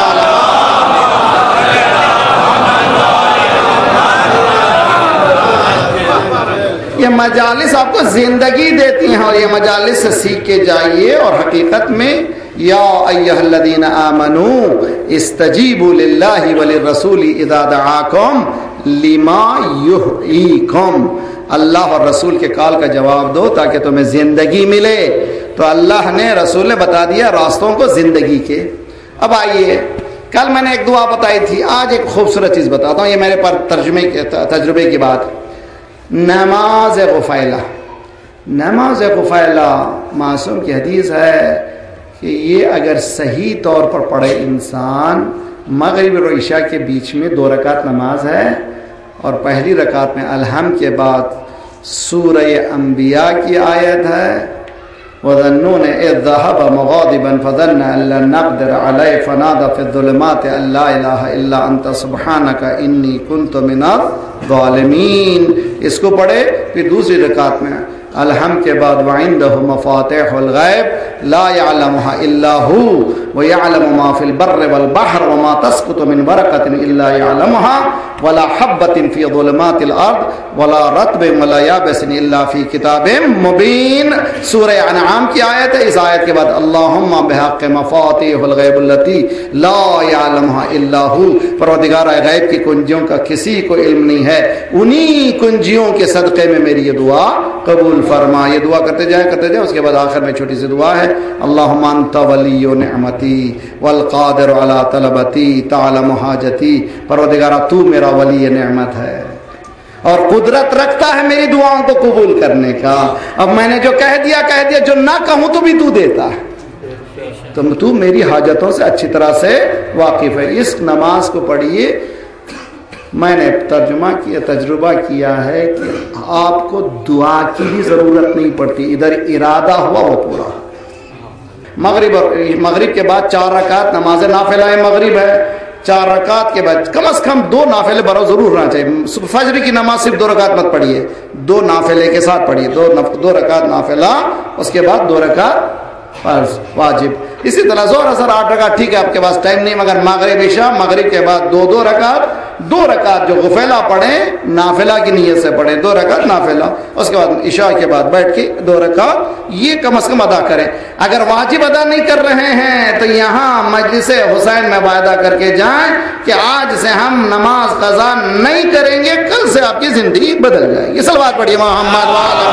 Speaker 2: یہ مجالس آپ کو زندگی دیتی ہیں, اور یہ مجالس سے سیکھ کے جائیے. اور حقیقت میں یا ایھا الذین آمنو استجیبوا للہ وللرسول اذا دعاکم لما یحییکم، اللہ اور رسول کے کال کا جواب دو تاکہ تمہیں زندگی ملے۔ تو اللہ نے رسول نے بتا دیا راستوں کو زندگی کے۔ اب آئیے، کل میں نے ایک دعا بتائی تھی، آج ایک خوبصورت چیز بتاتا ہوں، یہ میرے پر ترجمے کے تجربے کی بات۔ نماز غفیلہ، نماز غفیلہ معصوم کی حدیث ہے کہ یہ اگر صحیح طور پر پڑھے انسان، مغرب اور عشاء کے بیچ میں دو رکعت نماز ہے، اور پہلی رکعت میں الحمد کے بعد سورہ انبیاء کی آیت ہے، وَظَنُّونَ إِذْ ذَهَبَ مُغَاضِبًا فَظَنَّ أَن لَّن نَّقْدِرَ عَلَيْهِ فَنَادَىٰ فِي الظُّلُمَاتِ أَن لَّا إِلَٰهَ إِلَّا أَنتَ سُبْحَانَكَ إِنِّي كُنتُ مِنَ الظَّالِمِينَ۔ اس کو پڑھے، پھر دوسری رکعت میں الحمد کے بعد وَعِندَهُ مَفَاتِحُ الْغَيْبِ لَا يَعْلَمُهَا إِلَّا هُوَ وَيَعْلَمُ مَا فِي الْبَرِّ وَالْبَحْرِ وَمَا تَسْقُطُ مِنْ وَرَقَةٍ إِلَّا يَعْلَمُهَا وَلَا حَبَّةٍ فِي ظُلُمَاتِ الْأَرْضِ وَلَا رَطْبٍ وَلَا يَابِسٍ إِلَّا فِي كِتَابٍ مُبِينٍ۔ سورہ انعام کی آیت ہے، اس آیت کے بعد اللہم بحق مفاتیح الغیب التی لا يعلمها الا هو، پروردگار غیب کی کنجیوں کا کسی کو علم نہیں ہے، انہی کنجیوں کے صدقے میں میری یہ دعا قبول فرما۔ یہ دعا کرتے جائیں کرتے جائیں، اس کے بعد آخر میں چھوٹی سی دعا ہے، اللہم انت ولی نعمتی والقادر علی طلبتی تعلم حاجتی، پروردگارہ تو میرا ولی نعمت ہے اور قدرت رکھتا ہے میری دعاؤں کو قبول کرنے کا۔ اب میں نے جو کہہ دیا کہہ دیا، جو نہ کہوں تو بھی تو دیتا ہے، تو تو میری حاجتوں سے اچھی طرح سے واقف ہے۔ اس نماز کو پڑھیے، میں نے ترجمہ کیا، تجربہ کیا ہے کہ آپ کو دعا کی بھی ضرورت نہیں پڑتی، ادھر ارادہ ہوا وہ پورا۔ مغرب اور مغرب کے بعد چار رکعت نماز نافلہ مغرب ہے، چار رکعت کے بعد کم از کم دو نافلے برو ضرور ہونا چاہیے۔ فجر کی نماز صرف دو رکعت مت پڑھیے، دو نافلے کے ساتھ پڑھیے، دو دو رکعت نافلہ، اس کے بعد دو رکعت فرض واجب۔ اسی طرح زور اثر آٹھ رکعت ٹھیک ہے، آپ کے پاس ٹائم نہیں، مگر مغرب عشاء مغرب کے بعد دو دو رکعت، دو رکعت جو غفیلہ پڑھیں نافلہ کی نیت سے پڑھیں، دو رکعت نافلہ، اس کے بعد عشاء کے بعد بیٹھ کے دو رکعت یہ کم از کم ادا کریں۔ اگر واجب ادا نہیں کر رہے ہیں تو یہاں مجلس حسین میں وعدہ کر کے جائیں کہ آج سے ہم نماز قضا نہیں کریں گے، کل سے آپ کی زندگی بدل جائے گی۔ صلوات پڑھیے محمد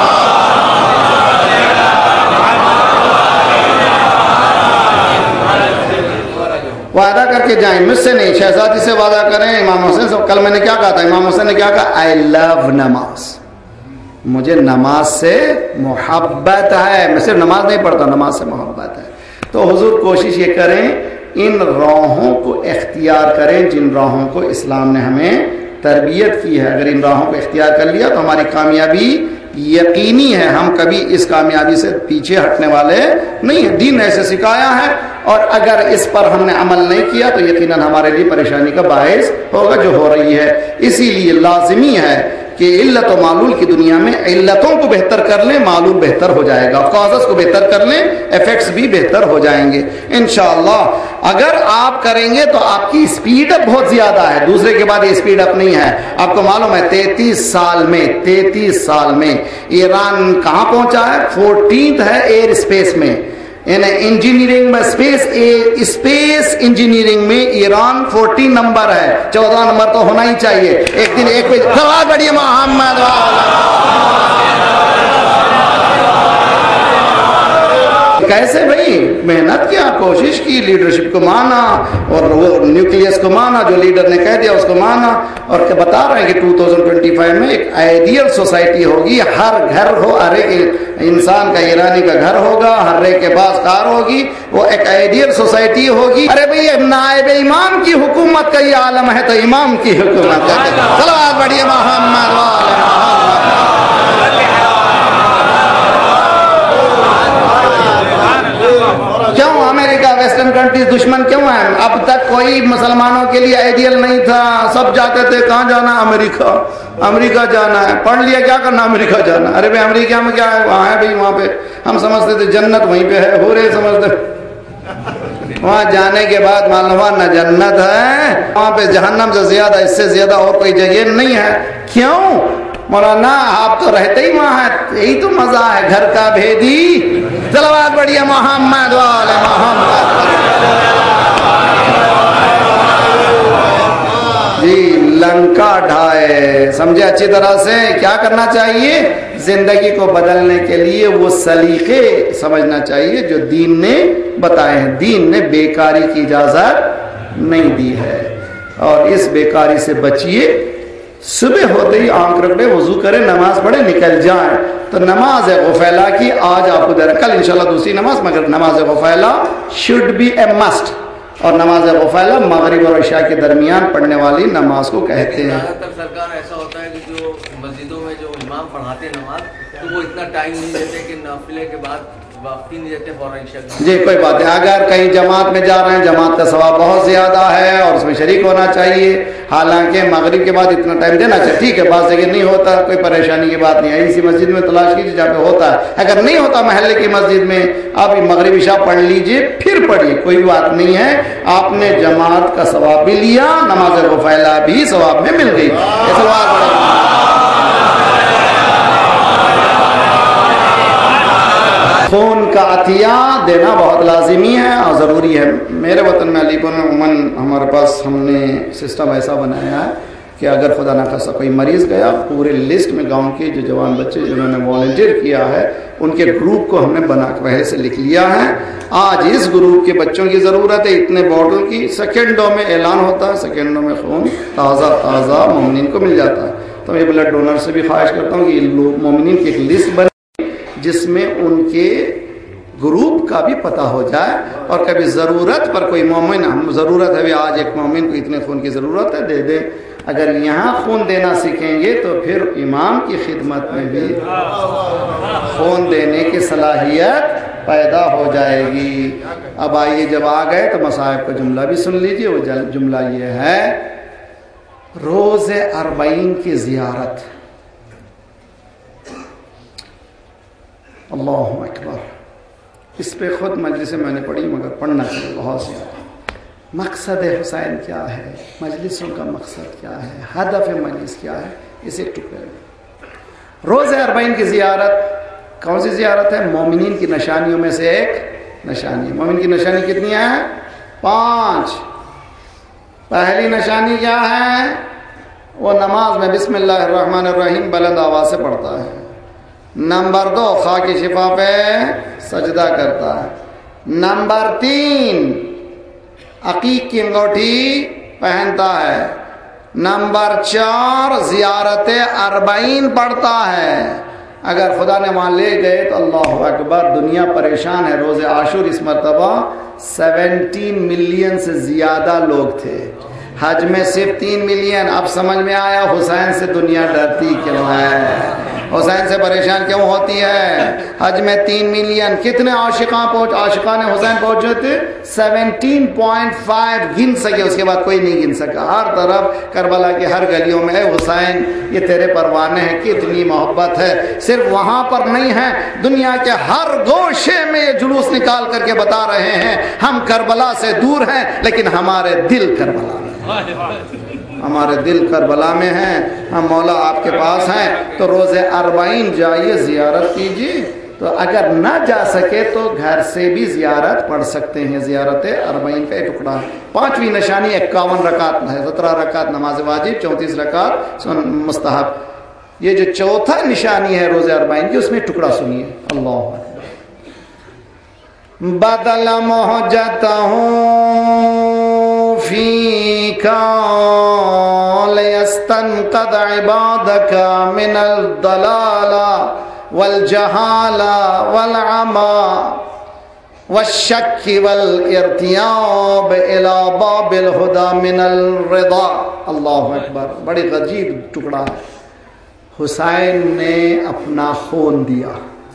Speaker 2: وعدہ کر کے جائیں، مجھ سے نہیں، شہزادی سے وعدہ کریں، امام حسین سے۔ کل میں نے کیا کہا تھا، امام حسین نے کیا کہا، آئی لو نماز، مجھے نماز سے محبت ہے، میں صرف نماز نہیں پڑھتا، نماز سے محبت ہے۔ تو حضور کوشش یہ کریں ان راہوں کو اختیار کریں جن راہوں کو اسلام نے ہمیں تربیت کی ہے۔ اگر ان راہوں کو اختیار کر لیا تو ہماری کامیابی یقینی ہے، ہم کبھی اس کامیابی سے پیچھے ہٹنے والے نہیں ہیں۔ دین نے ایسے سکھایا ہے، اور اگر اس پر ہم نے عمل نہیں کیا تو یقیناً ہمارے لیے پریشانی کا باعث ہوگا جو ہو رہی ہے۔ اسی لیے لازمی ہے کہ علت و معلول کی دنیا میں علتوں کو بہتر کر لیں، معلول بہتر ہو جائے گا، کازز کو بہتر کر لیں، ایفیکٹس بھی بہتر ہو جائیں گے انشاءاللہ۔ اگر آپ کریں گے تو آپ کی اسپیڈ اپ بہت زیادہ ہے، دوسرے کے بعد یہ اسپیڈ اپ نہیں ہے۔ آپ کو معلوم ہے تینتیس سال میں تینتیس سال میں ایران کہاں پہنچا ہے، فورٹینتھ ہے ایئر اسپیس میں، یعنی انجینئرنگ میں اسپیس اسپیس انجینئرنگ میں ایران فورٹین نمبر ہے، چودہ نمبر تو ہونا ہی چاہیے۔ ایک دن ایک بات بڑی محمد کیسے بھائی محنت کیا، کوشش کی، لیڈرشپ کو مانا اور وہ نیوکلیس کو مانا، جو لیڈر نے کہہ دیا اس کو مانا، اور کہ بتا رہے ہیں کہ دو ہزار پچیس میں ایک آئیڈیل سوسائٹی ہوگی، ہر گھر ہو، ہر ایک انسان کا ایرانی کا گھر ہوگا، ہر ایک کے پاس کار ہوگی، وہ ایک آئیڈیل سوسائٹی ہوگی۔ ارے بھئی نائب امام کی حکومت کا یہ عالم ہے تو امام کی حکومت کا صلوات پڑھیے محمد وعلی محمد۔ کیوں امریکہ ویسٹرن کنٹریز دشمن کیوں ہیں؟ اب تک کوئی مسلمانوں کے لیے آئیڈیل نہیں تھا، سب جاتے تھے کہاں جانا، امریکہ، امریکہ جانا ہے، پڑھ لیا کیا کرنا، امریکہ جانا۔ ارے بھائی امریکہ میں کیا ہے، وہاں ہے بھائی، وہاں پہ ہم سمجھتے تھے جنت وہیں پہ ہے، ہو رہے سمجھتے، وہاں جانے کے بعد معلوم ہوا نہ جنت ہے، وہاں پہ جہنم سے زیادہ، اس سے زیادہ اور کوئی جگہ نہیں ہے۔ کیوں مولانا، آپ تو رہتے ہی وہاں ہیں، یہی تو مزہ ہے گھر کا بھیدی۔ صلوات پڑھیے محمد وعلی محمد۔ لنکا ڈھائے. سمجھے اچھی طرح سے کیا کرنا چاہیے؟ زندگی کو بدلنے کے لیے وہ سلیقے سمجھنا چاہیے جو دین نے بتائے ہیں. دین نے بیکاری کی اجازت نہیں دی ہے اور اس بیکاری سے بچیے. صبح ہوتے ہی آنکھ رکھ لیں, وضو کریں, نماز پڑھیں, نکل جائیں. تو نماز غفیلہ کی آج آپ کو دے رہا, کل انشاءاللہ دوسری نماز, مگر نماز غفیلہ should be a must. اور نماز غفیلہ مغرب اور عشاء کے درمیان پڑھنے والی نماز کو کہتے ہیں.
Speaker 3: سرکار ایسا ہوتا ہے کہ جو مسجدوں میں جو امام پڑھاتے ہیں نماز, تو وہ اتنا ٹائم نہیں دیتے کہ نافلے کے بعد وقت ہی نہیں دیتے فوراً عشاء.
Speaker 2: جی کوئی بات ہے, اگر کہیں جماعت میں جا رہے ہیں, جماعت کا ثواب بہت زیادہ ہے اور اس میں شریک ہونا چاہیے. حالانکہ مغرب کے بعد اتنا ٹائم دینا چاہیے, ٹھیک ہے, بعض جگہ نہیں ہوتا, کوئی پریشانی کی بات نہیں ہے. اسی مسجد میں تلاش کیجیے جہاں پہ ہوتا ہے. اگر نہیں ہوتا محلے کی مسجد میں, آپ مغرب عشاء پڑھ لیجیے, پھر پڑھیے, کوئی بات نہیں ہے. آپ نے جماعت کا ثواب بھی لیا, نماز غفیلہ بھی ثواب میں مل گئی. خون کا عطیہ دینا بہت لازمی ہے اور ضروری ہے. میرے وطن میں علی پور میں عموماً ہمارے پاس ہم نے سسٹم ایسا بنایا ہے کہ اگر خدا نہ خاصا کوئی مریض گیا, پورے لسٹ میں گاؤں کے جو جوان بچے جنہوں نے والنٹیئر کیا ہے ان کے گروپ کو ہم نے بنا کے پہلے سے لکھ لیا ہے. آج اس گروپ کے بچوں کی ضرورت ہے اتنے باٹل کی, سیکنڈوں میں اعلان ہوتا ہے, سیکنڈوں میں خون تازہ تازہ مومنین کو مل جاتا ہے. تو میں بلڈ ڈونر سے بھی خواہش کرتا ہوں کہ یہ لوگ مومنین کی ایک لسٹ بنے جس میں ان کے گروپ کا بھی پتہ ہو جائے, اور کبھی ضرورت پر کوئی مومن, ہم ضرورت ہے بھی آج ایک مومن کو اتنے خون کی ضرورت ہے, دے دے. اگر یہاں خون دینا سیکھیں گے تو پھر امام کی خدمت میں بھی خون دینے کی صلاحیت پیدا ہو جائے گی. اب آئیے, جب آ گئے تو مصاحب کا جملہ بھی سن لیجئے. وہ جملہ یہ ہے, روز اربعین کی زیارت. اللہ اکبر. اس پہ خود مجلس میں نے پڑھی مگر پڑھنا چاہیے بہت زیادہ. مقصد حسین کیا ہے, مجلسوں کا مقصد کیا ہے, ہدف مجلس کیا ہے, اس ایک ٹکڑے میں. روز اربعین کی زیارت کون سی زیارت ہے؟ مومنین کی نشانیوں میں سے ایک نشانی. مومن کی نشانی کتنی ہیں؟ پانچ. پہلی نشانی کیا ہے؟ وہ نماز میں بسم اللہ الرحمن الرحیم بلند آواز سے پڑھتا ہے. نمبر دو, خاک شفا پہ سجدہ کرتا ہے. نمبر تین, عقیق کی انگوٹھی پہنتا ہے. نمبر چار, زیارت اربعین پڑھتا ہے. اگر خدا نے وہاں لے گئے تو اللہ اکبر, دنیا پریشان ہے. روز عاشور اس مرتبہ سیونٹین ملین سے زیادہ لوگ تھے, حج میں صرف تین ملین. اب سمجھ میں آیا حسین سے دنیا ڈرتی کیوں ہے, حسین سے پریشان کیوں ہوتی ہے. حج میں تین ملین, کتنے عاشقاں پہنچ عاشقان حسین پہنچے تھے؟ سیونٹین پوائنٹ فائیو گن سکے, اس کے بعد کوئی نہیں گن سکا. ہر طرف کربلا کی ہر گلیوں میں, اے حسین یہ تیرے پروانے ہیں, کتنی محبت ہے. صرف وہاں پر نہیں ہے, دنیا کے ہر گوشے میں یہ جلوس نکال کر کے بتا رہے ہیں ہم کربلا سے دور ہیں لیکن ہمارے دل کربلا میں, ہمارے دل کربلا میں ہیں. ہم مولا آپ کے پاس ہیں. تو روز اربعین جائیے, زیارت کیجیے. تو اگر نہ جا سکے تو گھر سے بھی زیارت پڑھ سکتے ہیں. زیارت اربعین کا ایک ٹکڑا. پانچویں نشانی اکاون رکعت ہے, سترہ رکعت نماز واجب, چونتیس رکعت مستحب. یہ جو چوتھا نشانی ہے روز اربعین کی, اس میں ٹکڑا سنیے. اللہ بدل محجتا ہوں فيك ليستنقذ عبادك من الضلال والجهال والعمى والشك والارتياب إلى باب الهدى من الرضا. اللہ اکبر. بڑی عجیب ٹکڑا ہے. حسین نے اپنا خون دیا,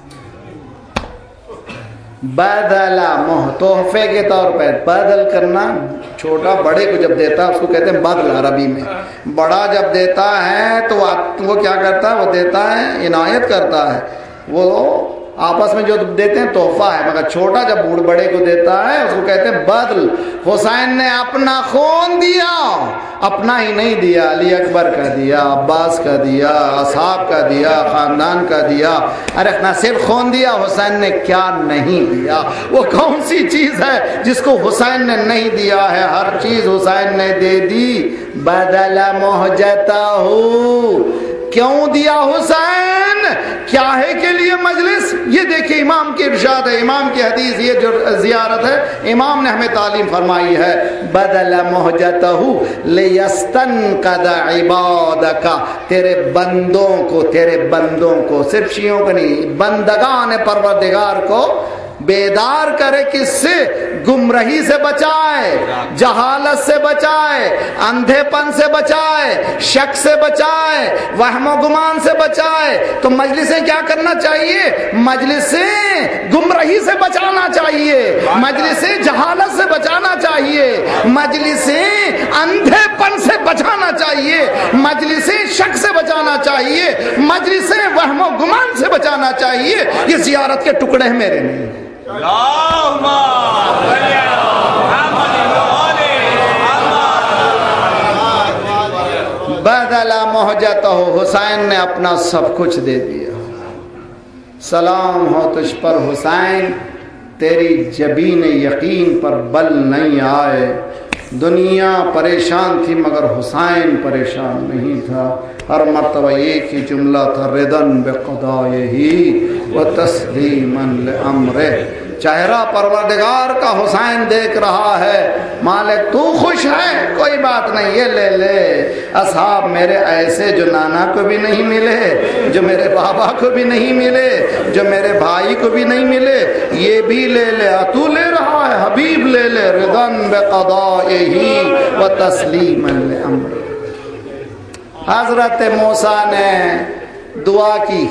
Speaker 2: بدلا موہ, تحفے کے طور پر. بدل کرنا, چھوٹا بڑے کو جب دیتا ہے اس کو کہتے ہیں بدل عربی میں. بڑا جب دیتا ہے تو وہ کیا کرتا ہے, وہ دیتا ہے, عنایت کرتا ہے. وہ آپس میں جو دیتے ہیں تحفہ ہے، مگر چھوٹا جب بوڑھ بڑے کو دیتا ہے اس کو کہتے ہیں بدل۔ حسین نے اپنا خون دیا، اپنا ہی نہیں دیا، علی اکبر کا دیا، عباس کا دیا، اصحاب کا دیا، خاندان کا دیا۔ ارے نہ صرف خون دیا، حسین نے کیا نہیں دیا؟ وہ کون سی چیز ہے جس کو حسین نے نہیں دیا ہے؟ ہر چیز حسین نے دے دی۔ بدل مہجتہ، کیوں دیا حسین؟ کیا ہے کے لیے مجلس؟ یہ دیکھیں امام کی ارشاد ہے، امام کی حدیث، یہ جو زیارت ہے امام نے ہمیں تعلیم فرمائی ہے۔ بدل مہجتہ لیستنقذ عبادک، تیرے بندوں کو، تیرے بندوں کو، صرف شیعوں کو نہیں، بندگان پروردگار کو بیدار کرے، کس سے؟ گمراہی سے بچائے، جہالت سے بچائے، اندھے پن سے بچائے، شک سے بچائے، وہم و گمان سے بچائے۔ تو مجلسیں کیا کرنا چاہیے؟ مجلسیں گمراہی سے بچانا چاہیے، مجلسیں جہالت سے بچانا چاہیے، مجلسیں اندھے پن سے بچانا چاہیے، مجلسیں شک سے بچانا چاہیے، مجلسیں وہم و گمان سے بچانا چاہیے۔ یہ زیارت کے ٹکڑے ہیں میرے نہیں۔ بدل مہجتہ، حسین نے اپنا سب کچھ دے دیا۔ سلام ہو تجھ پر حسین، تیری جبین یقین پر بل نہیں آئے۔ دنیا پریشان تھی مگر حسین پریشان نہیں تھا۔ ہر مرتبہ ایک ہی جملہ تھا، ردن بقضائہ و تسلیما لامرہ۔ چہرہ پروردگار کا حسین دیکھ رہا ہے، مالک تو خوش ہے، کوئی بات نہیں، یہ لے لے۔ اصحاب میرے ایسے جو نانا کو بھی نہیں ملے، جو میرے بابا کو بھی نہیں ملے، جو میرے بھائی کو بھی نہیں ملے، یہ بھی لے لے۔ تو لے رہا ہے حبیب، لے لے۔ رضا بقضائہ و تسلیما لامرہ۔ حضرت موسیٰ نے دعا کی،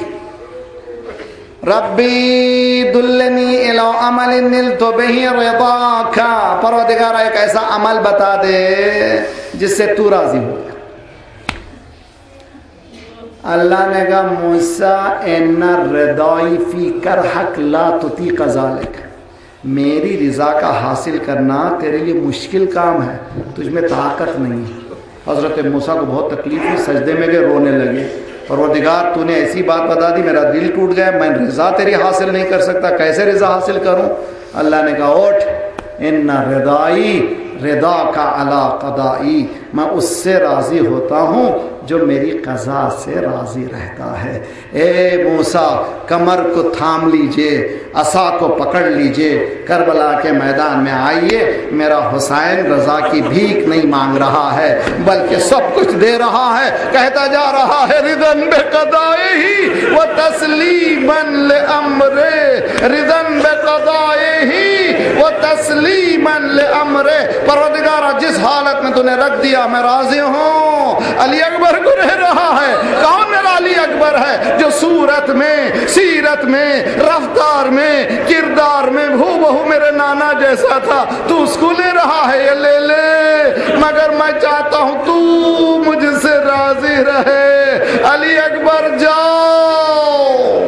Speaker 2: ربی دلنی الی عمل نلت بہ رضاک، پروردگار ایک ایسا عمل بتا دے جس سے تو راضی ہو۔ اللہ نے کہا موسیٰ ان الرضائی فی کرحک لا تطیق ذلک، میری رضا کا حاصل کرنا تیرے لیے مشکل کام ہے، تجھ میں طاقت نہیں ہے۔ حضرت موسیٰ کو بہت تکلیف ہوئی، سجدے میں گئے، رونے لگے، پروردگار تو نے ایسی بات بتا دی، میرا دل ٹوٹ گیا، میں رضا تیری حاصل نہیں کر سکتا، کیسے رضا حاصل کروں؟ اللہ نے کہا اٹھ، ان رضائی رضا کا علی قضائی، میں اس سے راضی ہوتا ہوں جو میری قضا سے راضی رہتا ہے۔ اے موسیٰ کمر کو تھام لیجئے، عصا کو پکڑ لیجئے، کربلا کے میدان میں آئیے، میرا حسین رضا کی بھیک نہیں مانگ رہا ہے بلکہ سب کچھ دے رہا ہے، کہتا جا رہا ہے رضا بقضائہ و تسلیما لامرہ، رضا بقضائہ و تسلیما لامرہ۔ پروردگارہ جس حالت میں تو نے رکھ دیا میں راضی ہوں۔ علی اکبر کو رہ رہا ہے، کون میرا علی اکبر ہے؟ جو صورت میں، سیرت میں، رفتار میں، کردار میں ہو بہو میرے نانا جیسا تھا، تو اس کو لے رہا ہے، یہ لے لے، مگر میں چاہتا ہوں تو مجھ سے راضی رہے۔ علی اکبر جاؤ،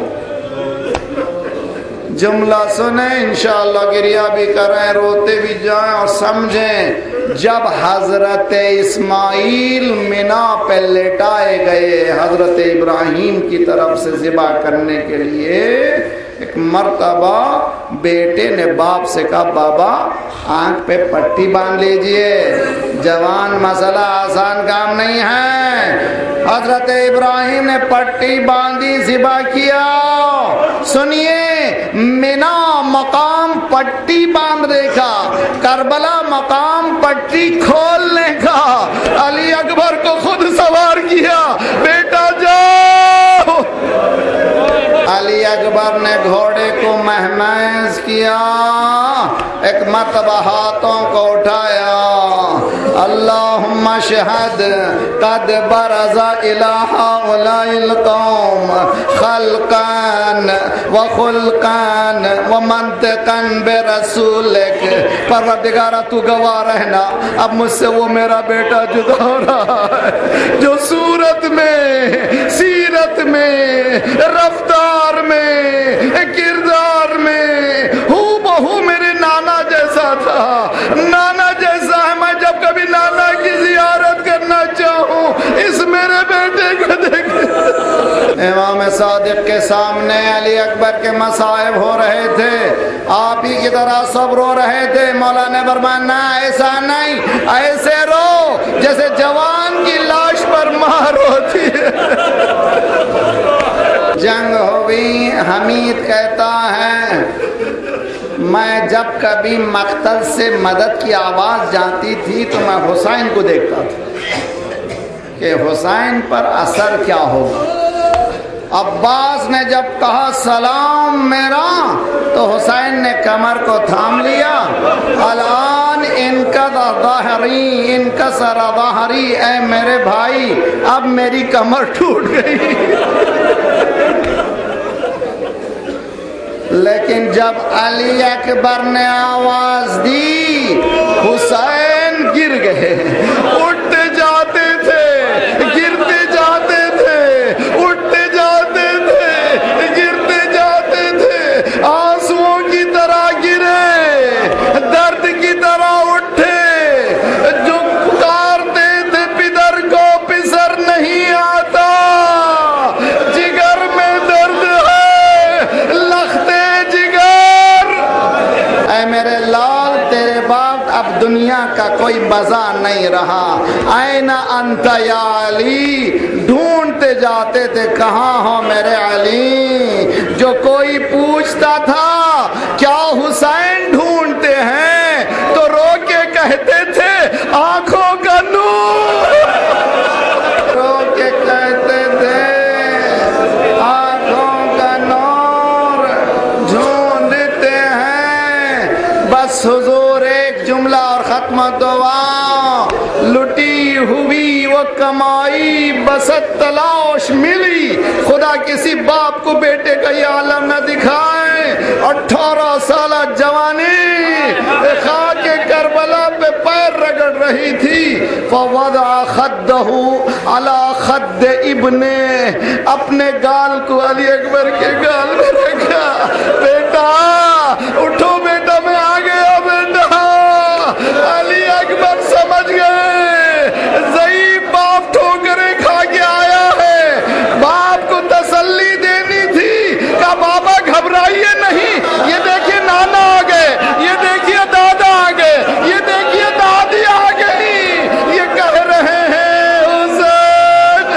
Speaker 2: جملہ سنیں، انشاءاللہ گریہ بھی کریں، روتے بھی جائیں اور سمجھیں۔ جب حضرت اسماعیل منا پہ لٹائے گئے حضرت ابراہیم کی طرف سے ذبح کرنے کے لیے، ایک مرتبہ بیٹے نے باپ سے کہا بابا آنکھ پہ پٹی باندھ لیجئے، جوان مسئلہ آسان کام نہیں ہے۔ حضرت ابراہیم نے پٹی باندھی، ذبح کیا۔ سنیے، منا مقام پٹی باندھنے کا، کربلا مقام پٹی کھولنے کا۔ علی اکبر کو خود سوار کیا، بیٹا جاؤ۔ علی اکبر نے گھوڑے کو مہمیز کیا، ایک مرتبہ ہاتھوں کو اٹھایا، اللہم شہد قد برز الہ هؤلاء القوم خلقان و خلقان و منطقا برسولک۔ پروردگارہ تو گواہ رہنا، اب مجھ سے وہ میرا بیٹا جدا ہو رہا ہے جو صورت میں، سیرت میں، رفتار میں، کردار نانا جیسا ہے، میں جب کبھی نانا کی زیارت کرنا چاہوں اس میرے بیٹے کو دیکھ۔ امام صادق کے سامنے علی اکبر کے مصائب ہو رہے تھے، آپ ہی کی طرح سب رو رہے تھے۔ مولا نے فرمایا نہ ایسا نہیں، ایسے رو جیسے جوان کی لاش پر مار ہوتی ہے۔ جنگ ہوئی، حمید کہتا ہے میں جب کبھی مقتل سے مدد کی آواز جاتی تھی تو میں حسین کو دیکھتا تھا کہ حسین پر اثر کیا ہوگا۔ عباس نے جب کہا سلام میرا تو حسین نے کمر کو تھام لیا۔ الان ان کا ظہری ان کا سر ظہری، اے میرے بھائی اب میری کمر ٹوٹ گئی۔ لیکن جب علی اکبر نے آواز دی حسین گر گئے، اٹھتے جاتے تھے گرتے جاتے تھے، اٹھتے جاتے تھے گرتے جاتے تھے، آنسوؤں کی طرح گرے، درد کی طرح اٹھے، جو پکارتے تھے پدر کو پسر نہیں آتا، جگر میں درد ہے لختے جگر۔ اے میرے لال تیرے باپ اب دنیا کا کوئی مزہ نہیں رہا، این انت یا علی، ڈھونڈتے جاتے تھے کہاں ہو میرے علی۔ جو کوئی پوچھتا تھا کیا حسین ڈھونڈتے ہیں تو رو کے کہتے تھے آنکھوں کا نور، رو کے کہتے تھے آنکھوں کا نور ڈھونڈتے ہیں۔ بس حضور ایک جملہ اور ختم دعا، لٹی ہوئی وہ کمائی بست تلاش ملی، خدا کسی باپ کو بیٹے کا یہ عالم نہ دکھائے۔ اٹھارہ سالہ جوانی خاک کربلا پہ پیر رگڑ رہی تھی، فوضع خدہ علی خد ابن، اپنے گال کو علی اکبر کے گال میں رکھا۔ بیٹا اٹھو بیٹا میں آ گیا بیٹا۔ علی اکبر سمجھ گئے ضعیف باپ ٹھوکریں کھا کے آیا ہے، باپ کو تسلی دینی تھی کہ بابا گھبرائیے نہیں، یہ دیکھیے نانا آ گئے، یہ دیکھیے دادا آ گئے، یہ دیکھیے دادی آ گئی، یہ کہہ رہے ہیں حسین۔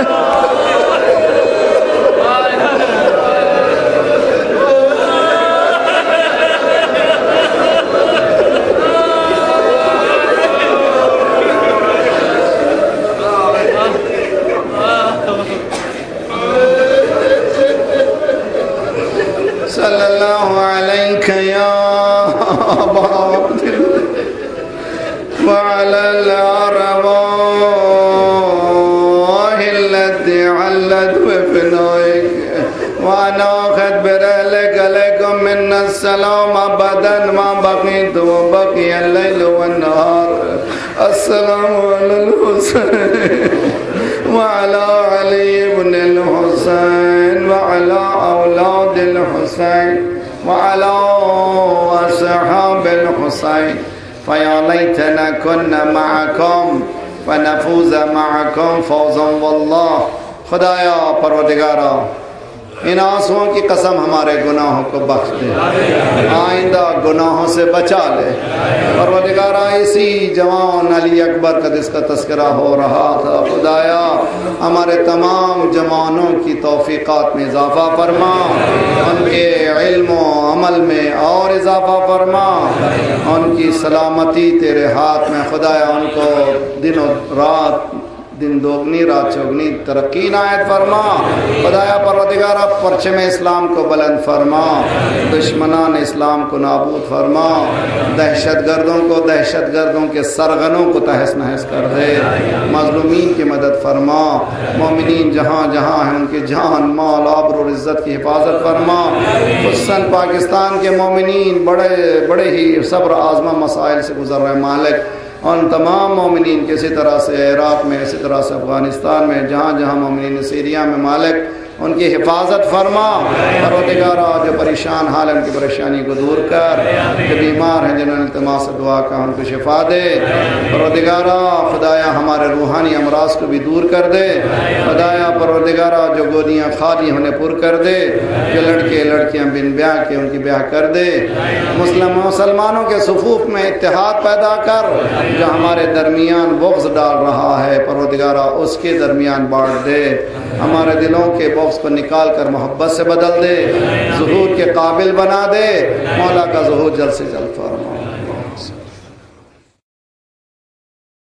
Speaker 2: صلی اللہ علیہ یا ابا عبداللہ وعلی الارواح التي علت بفنائك وانا اخذ برحلك عليكم من السلام ابدا ما بقيت وبقي الليل والنهار۔ السلام على الحسين وعلى علي بن الحسين وعلى أولاد الحسين وعلى أصحاب الحسين فيا ليتنا كنا معكم فنفوز معكم فوزا والله۔ خدایا پروردگارا ان آنسوؤں کی قسم ہمارے گناہوں کو بخش دے، آئندہ گناہوں سے بچا لے۔ پروردگارا اسی جوان علی اکبر کا جس کا تذکرہ ہو رہا تھا، خدایا ہمارے تمام جوانوں کی توفیقات میں اضافہ فرما، ان کے علم و عمل میں اور اضافہ فرما، ان کی سلامتی تیرے ہاتھ میں خدایا، ان کو دن و رات دن دوگنی رات چوگنی ترقی عنایت فرما۔ خدایا پروردگارا پرچم اسلام کو بلند فرما، دشمنان اسلام کو نابود فرما، دہشت گردوں کو دہشت گردوں کے سرغنوں کو تہس نہس کر دے، مظلومین کی مدد فرما، مومنین جہاں جہاں ہیں ان کی جان مال آبرو اور عزت کی حفاظت فرما، خصوصاً پاکستان کے مومنین بڑے بڑے ہی صبر آزمہ مسائل سے گزر رہے مالک، ان تمام مومنین کے اسی طرح سے عراق میں، اسی طرح سے افغانستان میں، جہاں جہاں مومنین سیریا میں مالک ان کی حفاظت فرما پروردگارا جو پریشان حال ان کی پریشانی کو دور کر، جو بیمار ہیں جنہوں نے التماس دعا کا ان کو شفا دے پروردگارا، خدایا ہمارے روحانی امراض کو بھی دور کر دے خدایا پروردگارا، جو گودیاں خالی انہیں پر کر دے، جو لڑکے لڑکیاں بن بیاہ کے ان کی بیاہ کر دے، مسلم مسلمانوں کے صفوف میں اتحاد پیدا کر، جو ہمارے درمیان بغض ڈال رہا ہے پروردگارا اس کے درمیان بانٹ دے، ہمارے دلوں کے بغض کو نکال کر محبت سے بدل دے، ظہور کے قابل بنا دے، مولا کا ظہور جلد سے جلد فرما۔